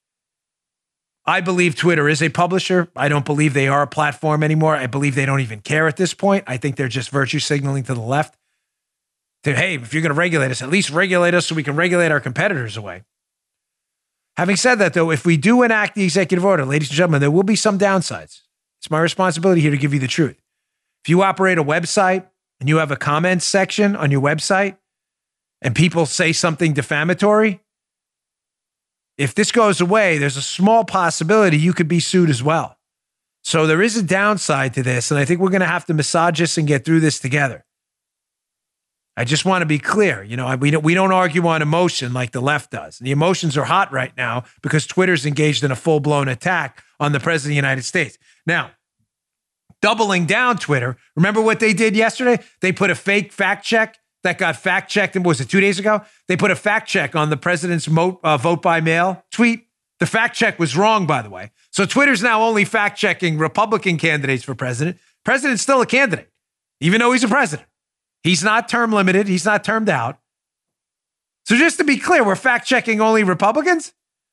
I believe Twitter is a publisher. I don't believe they are a platform anymore. I believe they don't even care at this point. I think they're just virtue signaling to the left. To, hey, if you're going to regulate us, at least regulate us so we can regulate our competitors away. Having said that, though, if we do enact the executive order, ladies and gentlemen, there will be some downsides. It's my responsibility here to give you the truth. If you operate a website and you have a comments section on your website and people say something defamatory, if this goes away, there's a small possibility you could be sued as well. So there is a downside to this, and I think we're going to have to massage this and get through this together. I just want to be clear. You know, we don't, we don't argue on emotion like the left does. The emotions are hot right now because Twitter's engaged in a full-blown attack on the president of the United States. Now, doubling down Twitter, remember what they did yesterday? They put a fake fact check that got fact checked, and was it two days ago? They put a fact check on the president's mo- uh, vote by mail tweet. The fact check was wrong, by the way. So Twitter's now only fact checking Republican candidates for president. President's still a candidate, even though he's a president. He's not term limited. He's not termed out. So just to be clear, we're fact checking only Republicans.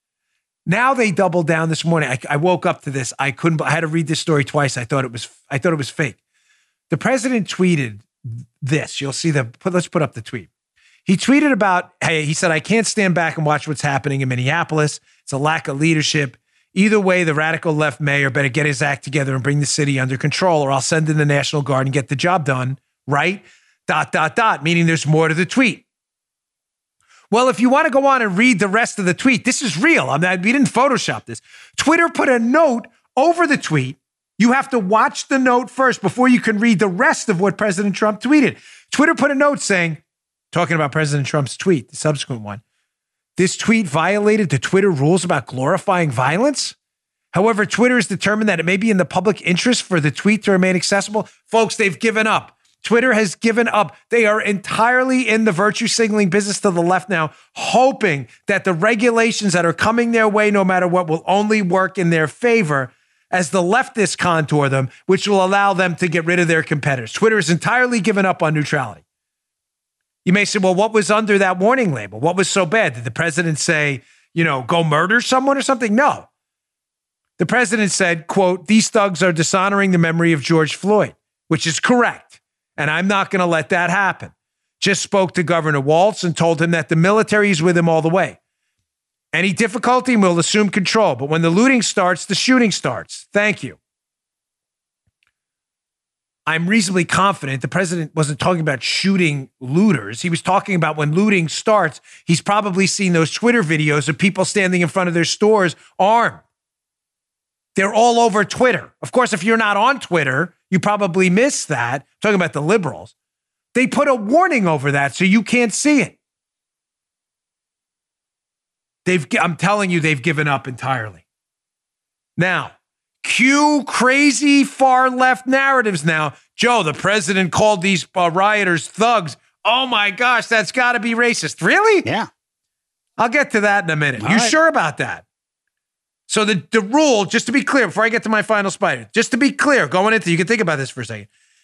Now they doubled down this morning. I, I woke up to this. I couldn't. I had to read this story twice. I thought it was. I thought it was fake. The president tweeted this. You'll see the, put, let's put up the tweet. He tweeted about, hey, he said, I can't stand back and watch what's happening in Minneapolis. It's a lack of leadership. Either way, the radical left mayor better get his act together and bring the city under control, or I'll send in the National Guard and get the job done, right? Dot, dot, dot, meaning there's more to the tweet. Well, if you want to go on and read the rest of the tweet, this is real. I mean, we didn't Photoshop this. Twitter put a note over the tweet. You have to watch the note first before you can read the rest of what President Trump tweeted. Twitter put a note saying, talking about President Trump's tweet, the subsequent one, this tweet violated the Twitter rules about glorifying violence. However, Twitter has determined that it may be in the public interest for the tweet to remain accessible. Folks, they've given up. Twitter has given up. They are entirely in the virtue signaling business to the left now, hoping that the regulations that are coming their way, no matter what, will only work in their favor as the leftists contour them, which will allow them to get rid of their competitors. Twitter has entirely given up on neutrality. You may say, well, what was under that warning label? What was so bad? Did the president say, you know, go murder someone or something? No. The president said, quote, these thugs are dishonoring the memory of George Floyd, which is correct. And I'm not going to let that happen. Just spoke to Governor Walz and told him that the military is with him all the way. Any difficulty, we'll assume control. But when the looting starts, the shooting starts. Thank you. I'm reasonably confident the president wasn't talking about shooting looters. He was talking about when looting starts, he's probably seen those Twitter videos of people standing in front of their stores armed. They're all over Twitter. Of course, if you're not on Twitter, you probably missed that. I'm talking about the liberals. They put a warning over that so you can't see it. They've, I'm telling you, they've given up entirely. Now, cue crazy far left narratives now. Joe, the president called these uh, rioters thugs. Oh my gosh, that's got to be racist. Really? Yeah. I'll get to that in a minute. All you right. sure about that? So the, the rule, just to be clear, before I get to my final spider, just to be clear, going into, you can think about this for a second.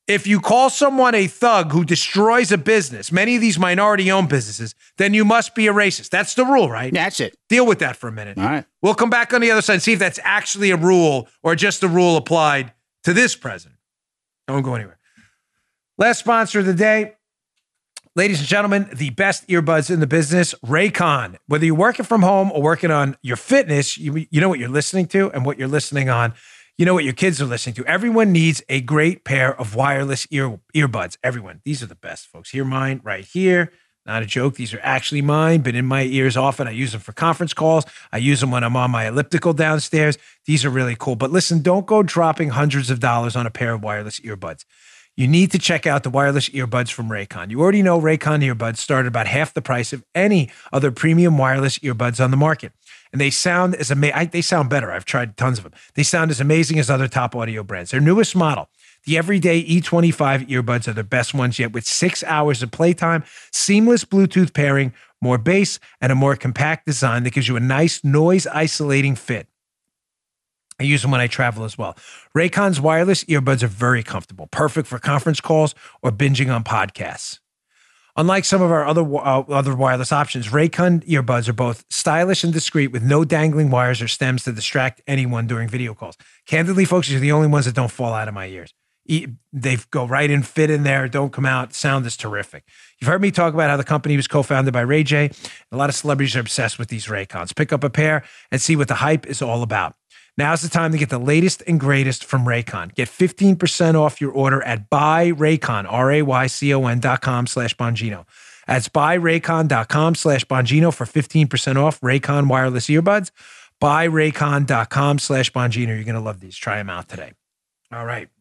If you call someone a thug who destroys a business, many of these minority-owned businesses, then you must be a racist. That's the rule, right? That's it. Deal with that for a minute. All right. We'll come back on the other side and see if that's actually a rule or just a rule applied to this president. Don't go anywhere. Last sponsor of the day, ladies and gentlemen, the best earbuds in the business, Raycon. Whether you're working from home or working on your fitness, you, you know what you're listening to and what you're listening on. You know what your kids are listening to. Everyone needs a great pair of wireless ear earbuds. Everyone. These are the best, folks. Hear mine right here. Not a joke. These are actually mine. Been in my ears often. I use them for conference calls. I use them when I'm on my elliptical downstairs. These are really cool. But listen, don't go dropping hundreds of dollars on a pair of wireless earbuds. You need to check out the wireless earbuds from Raycon. You already know Raycon earbuds start at about half the price of any other premium wireless earbuds on the market. And they sound as amazing. They sound better. I've tried tons of them. They sound as amazing as other top audio brands. Their newest model, the Everyday E twenty-five earbuds, are the best ones yet, with six hours of playtime, seamless Bluetooth pairing, more bass, and a more compact design that gives you a nice noise-isolating fit. I use them when I travel as well. Raycon's wireless earbuds are very comfortable, perfect for conference calls or binging on podcasts. Unlike some of our other uh, other wireless options, Raycon earbuds are both stylish and discreet with no dangling wires or stems to distract anyone during video calls. Candidly, folks, these are the only ones that don't fall out of my ears. They go right in, fit in there, don't come out. Sound is terrific. You've heard me talk about how the company was co-founded by Ray J. A lot of celebrities are obsessed with these Raycons. Pick up a pair and see what the hype is all about. Now's the time to get the latest and greatest from Raycon. Get fifteen percent off your order at buyraycon, R-A-Y-C-O-N dot com slash Bongino. That's buyraycon dot com slash Bongino for fifteen percent off Raycon wireless earbuds. buyraycon dot com slash Bongino. You're going to love these. Try them out today. All right.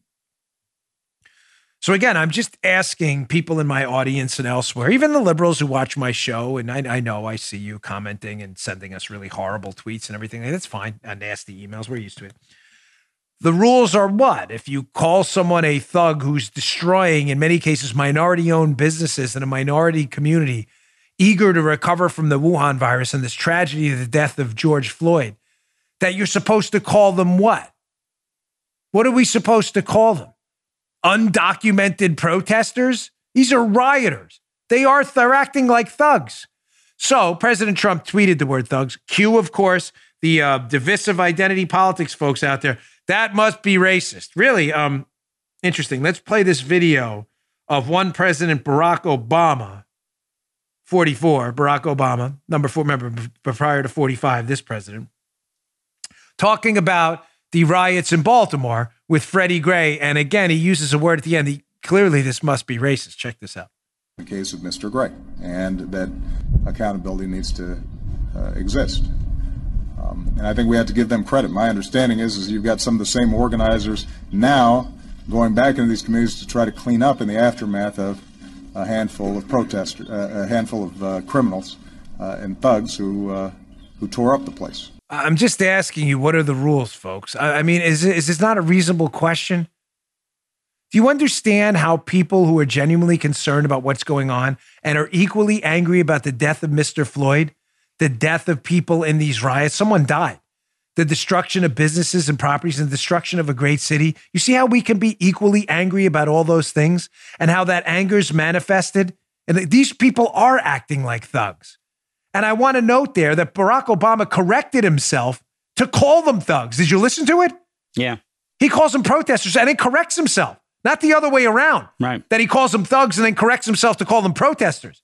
So again, I'm just asking people in my audience and elsewhere, even the liberals who watch my show, and I, I know I see you commenting and sending us really horrible tweets and everything. That's fine. Uh, nasty emails. We're used to it. The rules are what? If you call someone a thug who's destroying, in many cases, minority-owned businesses in a minority community, eager to recover from the Wuhan virus and this tragedy of the death of George Floyd, that you're supposed to call them what? What are we supposed to call them? Undocumented protesters? These are rioters. They are, they're acting like thugs. So President Trump tweeted the word thugs. Cue, of course, the uh, divisive identity politics folks out there. That must be racist. Really um, interesting. Let's play this video of one President Barack Obama, forty-four, Barack Obama, number four, remember, prior to forty-five, this president, talking about the riots in Baltimore with Freddie Gray. And again, he uses a word at the end. He, clearly, this must be racist. Check this out. The case of Mister Gray, and that accountability needs to uh, exist. Um, and I think we have to give them credit. My understanding is, is you've got some of the same organizers now going back into these communities to try to clean up in the aftermath of a handful of protesters, uh, a handful of uh, criminals uh, and thugs who uh, who tore up the place. I'm just asking you, what are the rules, folks? I, I mean, is, is this not a reasonable question? Do you understand how people who are genuinely concerned about what's going on and are equally angry about the death of Mister Floyd, the death of people in these riots? Someone died. The destruction of businesses and properties and the destruction of a great city. You see how we can be equally angry about all those things and how that anger is manifested? And these people are acting like thugs. And I want to note there that Barack Obama corrected himself to call them thugs. Did you listen to it? Yeah. He calls them protesters and then corrects himself. Not the other way around. Right. That he calls them thugs and then corrects himself to call them protesters.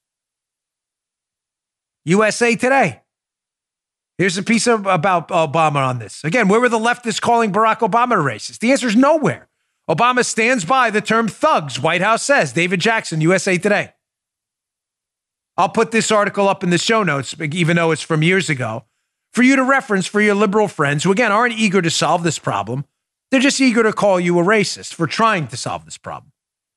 U S A Today. Here's a piece of, about Obama on this. Again, where were the leftists calling Barack Obama a racist? The answer is nowhere. Obama stands by the term thugs, White House says. David Jackson, U S A Today. I'll put this article up in the show notes, even though it's from years ago, for you to reference for your liberal friends who, again, aren't eager to solve this problem. They're just eager to call you a racist for trying to solve this problem.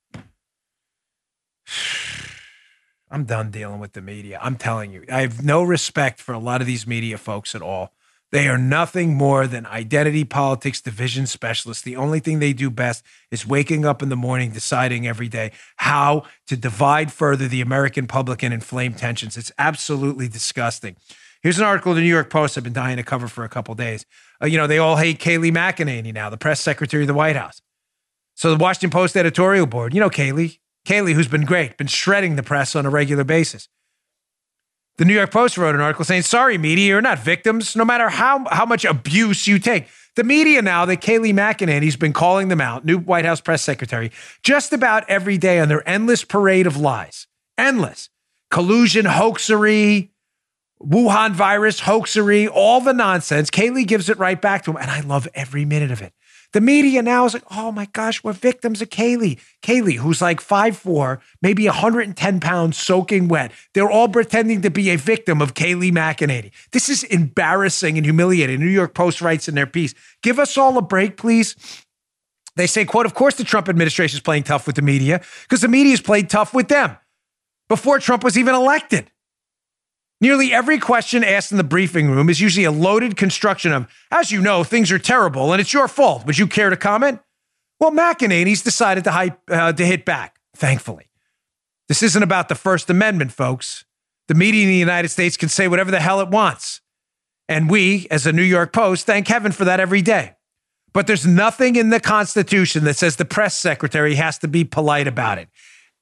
I'm done dealing with the media. I'm telling you, I have no respect for a lot of these media folks at all. They are nothing more than identity politics division specialists. The only thing they do best is waking up in the morning, deciding every day how to divide further the American public and inflame tensions. It's absolutely disgusting. Here's an article in the New York Post I've been dying to cover for a couple days. Uh, you know, they all hate Kayleigh McEnany now, the press secretary of the White House. So the Washington Post editorial board, you know Kayleigh, Kayleigh, who's been great, been shredding the press on a regular basis. The New York Post wrote an article saying, sorry, media, you're not victims, no matter how, how much abuse you take. The media now that Kayleigh McEnany's been calling them out, new White House press secretary, just about every day on their endless parade of lies. Endless. Collusion, hoaxery, Wuhan virus, hoaxery, all the nonsense. Kayleigh gives it right back to him, and I love every minute of it. The media now is like, oh my gosh, we're victims of Kayleigh. Kayleigh, who's like five foot four, maybe one hundred ten pounds soaking wet. They're all pretending to be a victim of Kayleigh McEnany. This is embarrassing and humiliating. New York Post writes in their piece, give us all a break, please. They say, quote, of course the Trump administration is playing tough with the media because the media's played tough with them before Trump was even elected. Nearly every question asked in the briefing room is usually a loaded construction of, as you know, things are terrible and it's your fault. Would you care to comment? Well, McEnany's decided to, hype, uh, to hit back, thankfully. This isn't about the First Amendment, folks. The media in the United States can say whatever the hell it wants. And we, as a New York Post, thank heaven for that every day. But there's nothing in the Constitution that says the press secretary has to be polite about it.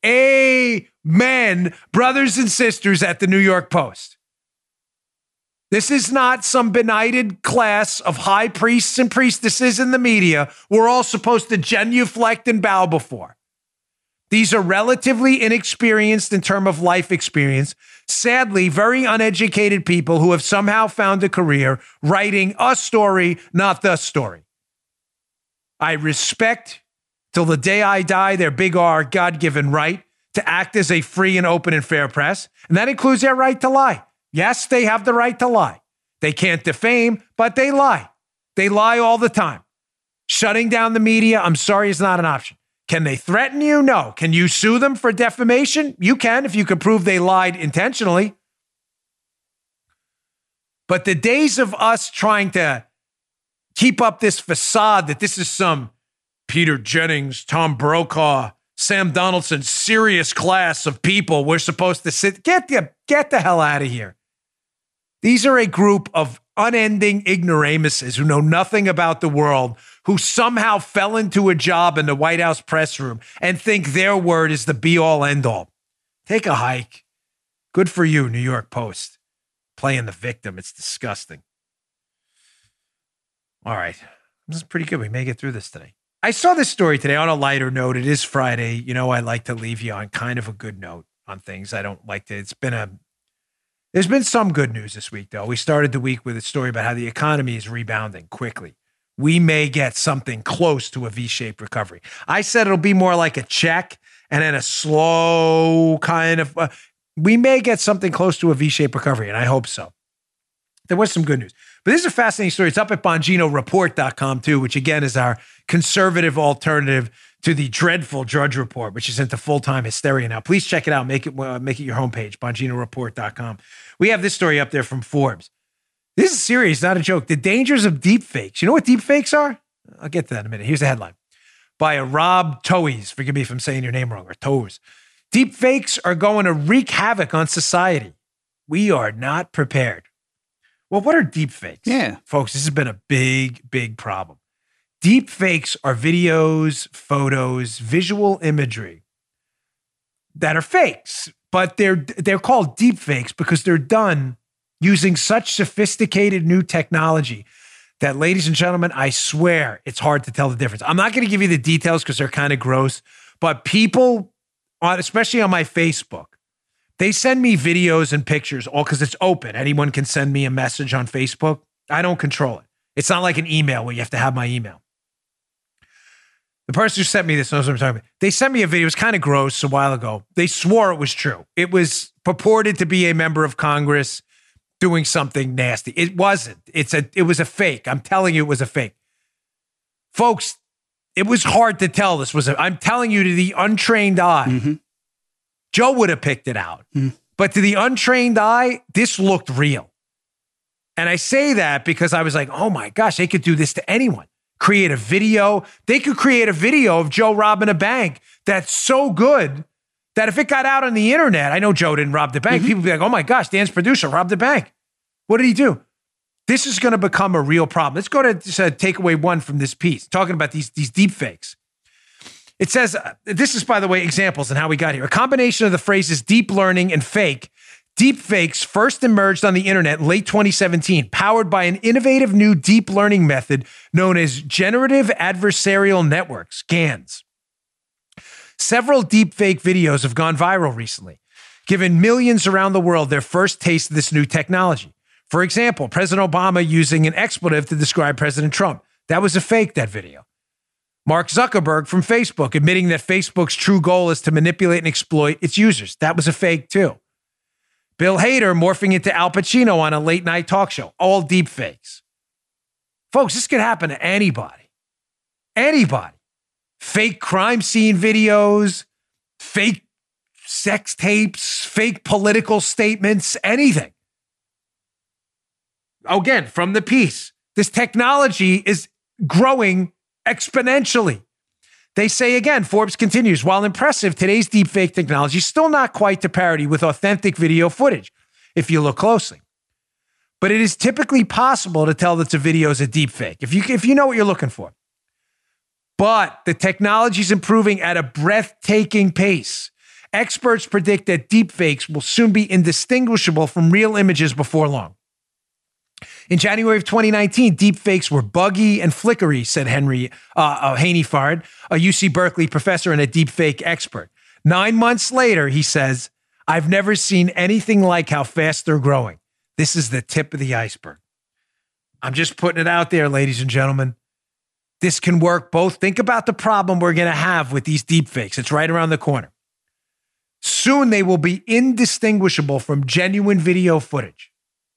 Amen, brothers and sisters at the New York Post. This is not some benighted class of high priests and priestesses in the media we're all supposed to genuflect and bow before. These are relatively inexperienced in terms of life experience, sadly, very uneducated people who have somehow found a career writing a story, not the story. I respect till the day I die, their big R, God-given right to act as a free and open and fair press. And that includes their right to lie. Yes, they have the right to lie. They can't defame, but they lie. They lie all the time. Shutting down the media, I'm sorry, is not an option. Can they threaten you? No. Can you sue them for defamation? You can if you can prove they lied intentionally. But the days of us trying to keep up this facade that this is some Peter Jennings, Tom Brokaw, Sam Donaldson, serious class of people we're supposed to sit. Get the, get the hell out of here. These are a group of unending ignoramuses who know nothing about the world, who somehow fell into a job in the White House press room and think their word is the be-all, end-all. Take a hike. Good for you, New York Post. Playing the victim. It's disgusting. All right. This is pretty good. We may get through this today. I saw this story today on a lighter note. It is Friday. You know, I like to leave you on kind of a good note on things. I don't like to. It's been a, there's been some good news this week, though. We started the week with a story about how the economy is rebounding quickly. We may get something close to a V-shaped recovery. I said it'll be more like a check and then a slow kind of, uh, we may get something close to a V-shaped recovery, and I hope so. There was some good news. But this is a fascinating story. It's up at Bongino Report dot com too, which again is our conservative alternative to the dreadful Drudge Report, which is into full-time hysteria now. Please check it out. Make it uh, make it your homepage, Bongino Report dot com. We have this story up there from Forbes. This is serious, not a joke. The dangers of deepfakes. You know what deepfakes are? I'll get to that in a minute. Here's the headline. By a Rob Toes. Forgive me if I'm saying your name wrong, or Toes. Deepfakes are going to wreak havoc on society. We are not prepared. Well, what are deepfakes? Yeah. Folks, this has been a big, big problem. Deepfakes are videos, photos, visual imagery that are fakes, but they're they're called deepfakes because they're done using such sophisticated new technology that, ladies and gentlemen, I swear it's hard to tell the difference. I'm not going to give you the details because they're kind of gross, but people, on, especially on my Facebook, they send me videos and pictures, all because it's open. Anyone can send me a message on Facebook. I don't control it. It's not like an email where you have to have my email. The person who sent me this knows what I'm talking about. They sent me a video. It was kind of gross a while ago. They swore it was true. It was purported to be a member of Congress doing something nasty. It wasn't. It's a. It was a fake. I'm telling you, it was a fake. Folks, it was hard to tell this was a, I'm telling you, to the untrained eye, mm-hmm. Joe would have picked it out. Mm. But to the untrained eye, this looked real. And I say that because I was like, oh my gosh, they could do this to anyone. Create a video. They could create a video of Joe robbing a bank that's so good that if it got out on the internet, I know Joe didn't rob the bank. Mm-hmm. People would be like, oh my gosh, Dan's producer robbed the bank. What did he do? This is going to become a real problem. Let's go to just, uh, takeaway one from this piece, talking about these, these deep fakes. It says, uh, this is, by the way, examples and how we got here. A combination of the phrases deep learning and fake. Deep fakes first emerged on the internet in late twenty seventeen, powered by an innovative new deep learning method known as Generative Adversarial Networks, GANs. Several deep fake videos have gone viral recently, giving millions around the world their first taste of this new technology. For example, President Obama using an expletive to describe President Trump. That was a fake, that video. Mark Zuckerberg from Facebook admitting that Facebook's true goal is to manipulate and exploit its users. That was a fake too. Bill Hader morphing into Al Pacino on a late night talk show. All deep fakes. Folks, this could happen to anybody. Anybody. Fake crime scene videos, fake sex tapes, fake political statements, anything. Again, from the piece, this technology is growing exponentially. They say again, Forbes continues, while impressive, today's deepfake technology is still not quite to parity with authentic video footage, if you look closely. But it is typically possible to tell that the video is a deepfake, if you, if you know what you're looking for. But the technology is improving at a breathtaking pace. Experts predict that deepfakes will soon be indistinguishable from real images before long. In January of twenty nineteen, deepfakes were buggy and flickery, said Henry uh, uh, Haney Fard, a U C Berkeley professor and a deepfake expert. Nine months later, he says, I've never seen anything like how fast they're growing. This is the tip of the iceberg. I'm just putting it out there, ladies and gentlemen. This can work both. Think about the problem we're going to have with these deepfakes. It's right around the corner. Soon they will be indistinguishable from genuine video footage.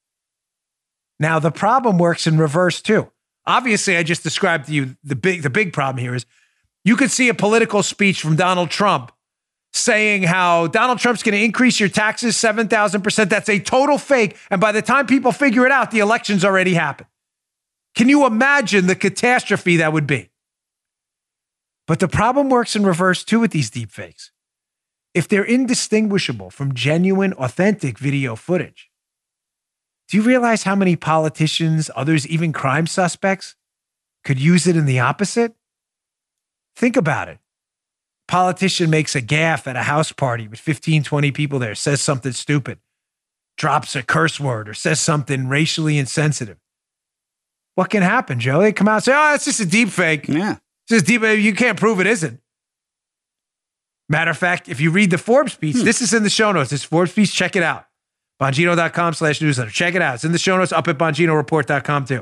Now, the problem works in reverse, too. Obviously, I just described to you the big, the big problem here is you could see a political speech from Donald Trump saying how Donald Trump's going to increase your taxes seven thousand percent. That's a total fake. And by the time people figure it out, the election's already happened. Can you imagine the catastrophe that would be? But the problem works in reverse, too, with these deepfakes. If they're indistinguishable from genuine, authentic video footage, do you realize how many politicians, others, even crime suspects, could use it in the opposite? Think about it. Politician makes a gaffe at a house party with fifteen, twenty people there, says something stupid, drops a curse word, or says something racially insensitive. What can happen, Joe? They come out and say, oh, it's just a deep fake. Yeah. It's just deep. You can't prove it isn't. Matter of fact, if you read the Forbes piece, hmm. this is in the show notes. This Forbes piece, check it out. Bongino.com slash newsletter. Check it out. It's in the show notes up at Bongino Report dot com too.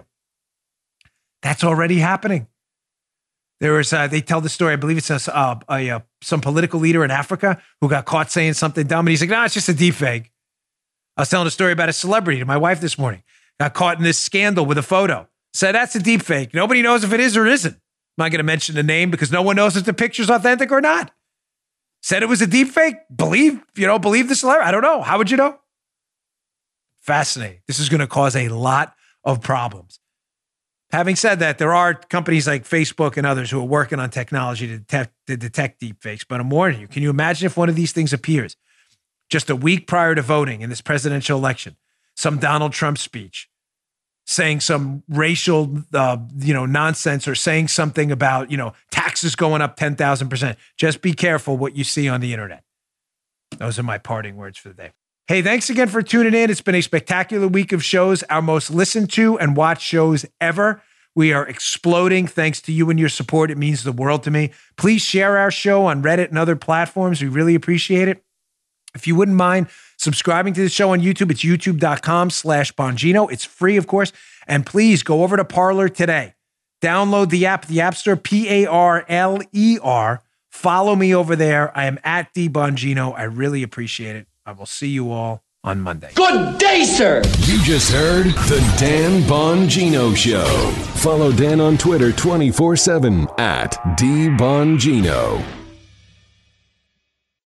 That's already happening. There was, uh, they tell the story, I believe it's a, uh, a, uh, some political leader in Africa who got caught saying something dumb. And he's like, no, it's just a deep fake. I was telling a story about a celebrity to my wife this morning. Got caught in this scandal with a photo. Said, that's a deep fake. Nobody knows if it is or isn't. I'm not going to mention the name because no one knows if the picture's authentic or not. Said it was a deep fake. Believe, you know, believe the celebrity. I don't know. How would you know? Fascinating. This is going to cause a lot of problems. Having said that, there are companies like Facebook and others who are working on technology to detect, to detect deepfakes. But I'm warning you, can you imagine if one of these things appears just a week prior to voting in this presidential election, some Donald Trump speech saying some racial, uh, you know, nonsense or saying something about, you know, taxes going up ten thousand percent. Just be careful what you see on the internet. Those are my parting words for the day. Hey, thanks again for tuning in. It's been a spectacular week of shows, our most listened to and watched shows ever. We are exploding thanks to you and your support. It means the world to me. Please share our show on Reddit and other platforms. We really appreciate it. If you wouldn't mind subscribing to the show on YouTube, it's youtube.com slash Bongino. It's free, of course. And please go over to Parler today. Download the app, the App Store, P A R L E R. Follow me over there. I am at D Bongino. I really appreciate it. I will see you all on Monday. Good day, sir. You just heard the Dan Bongino Show. Follow Dan on Twitter twenty-four seven at D Bongino.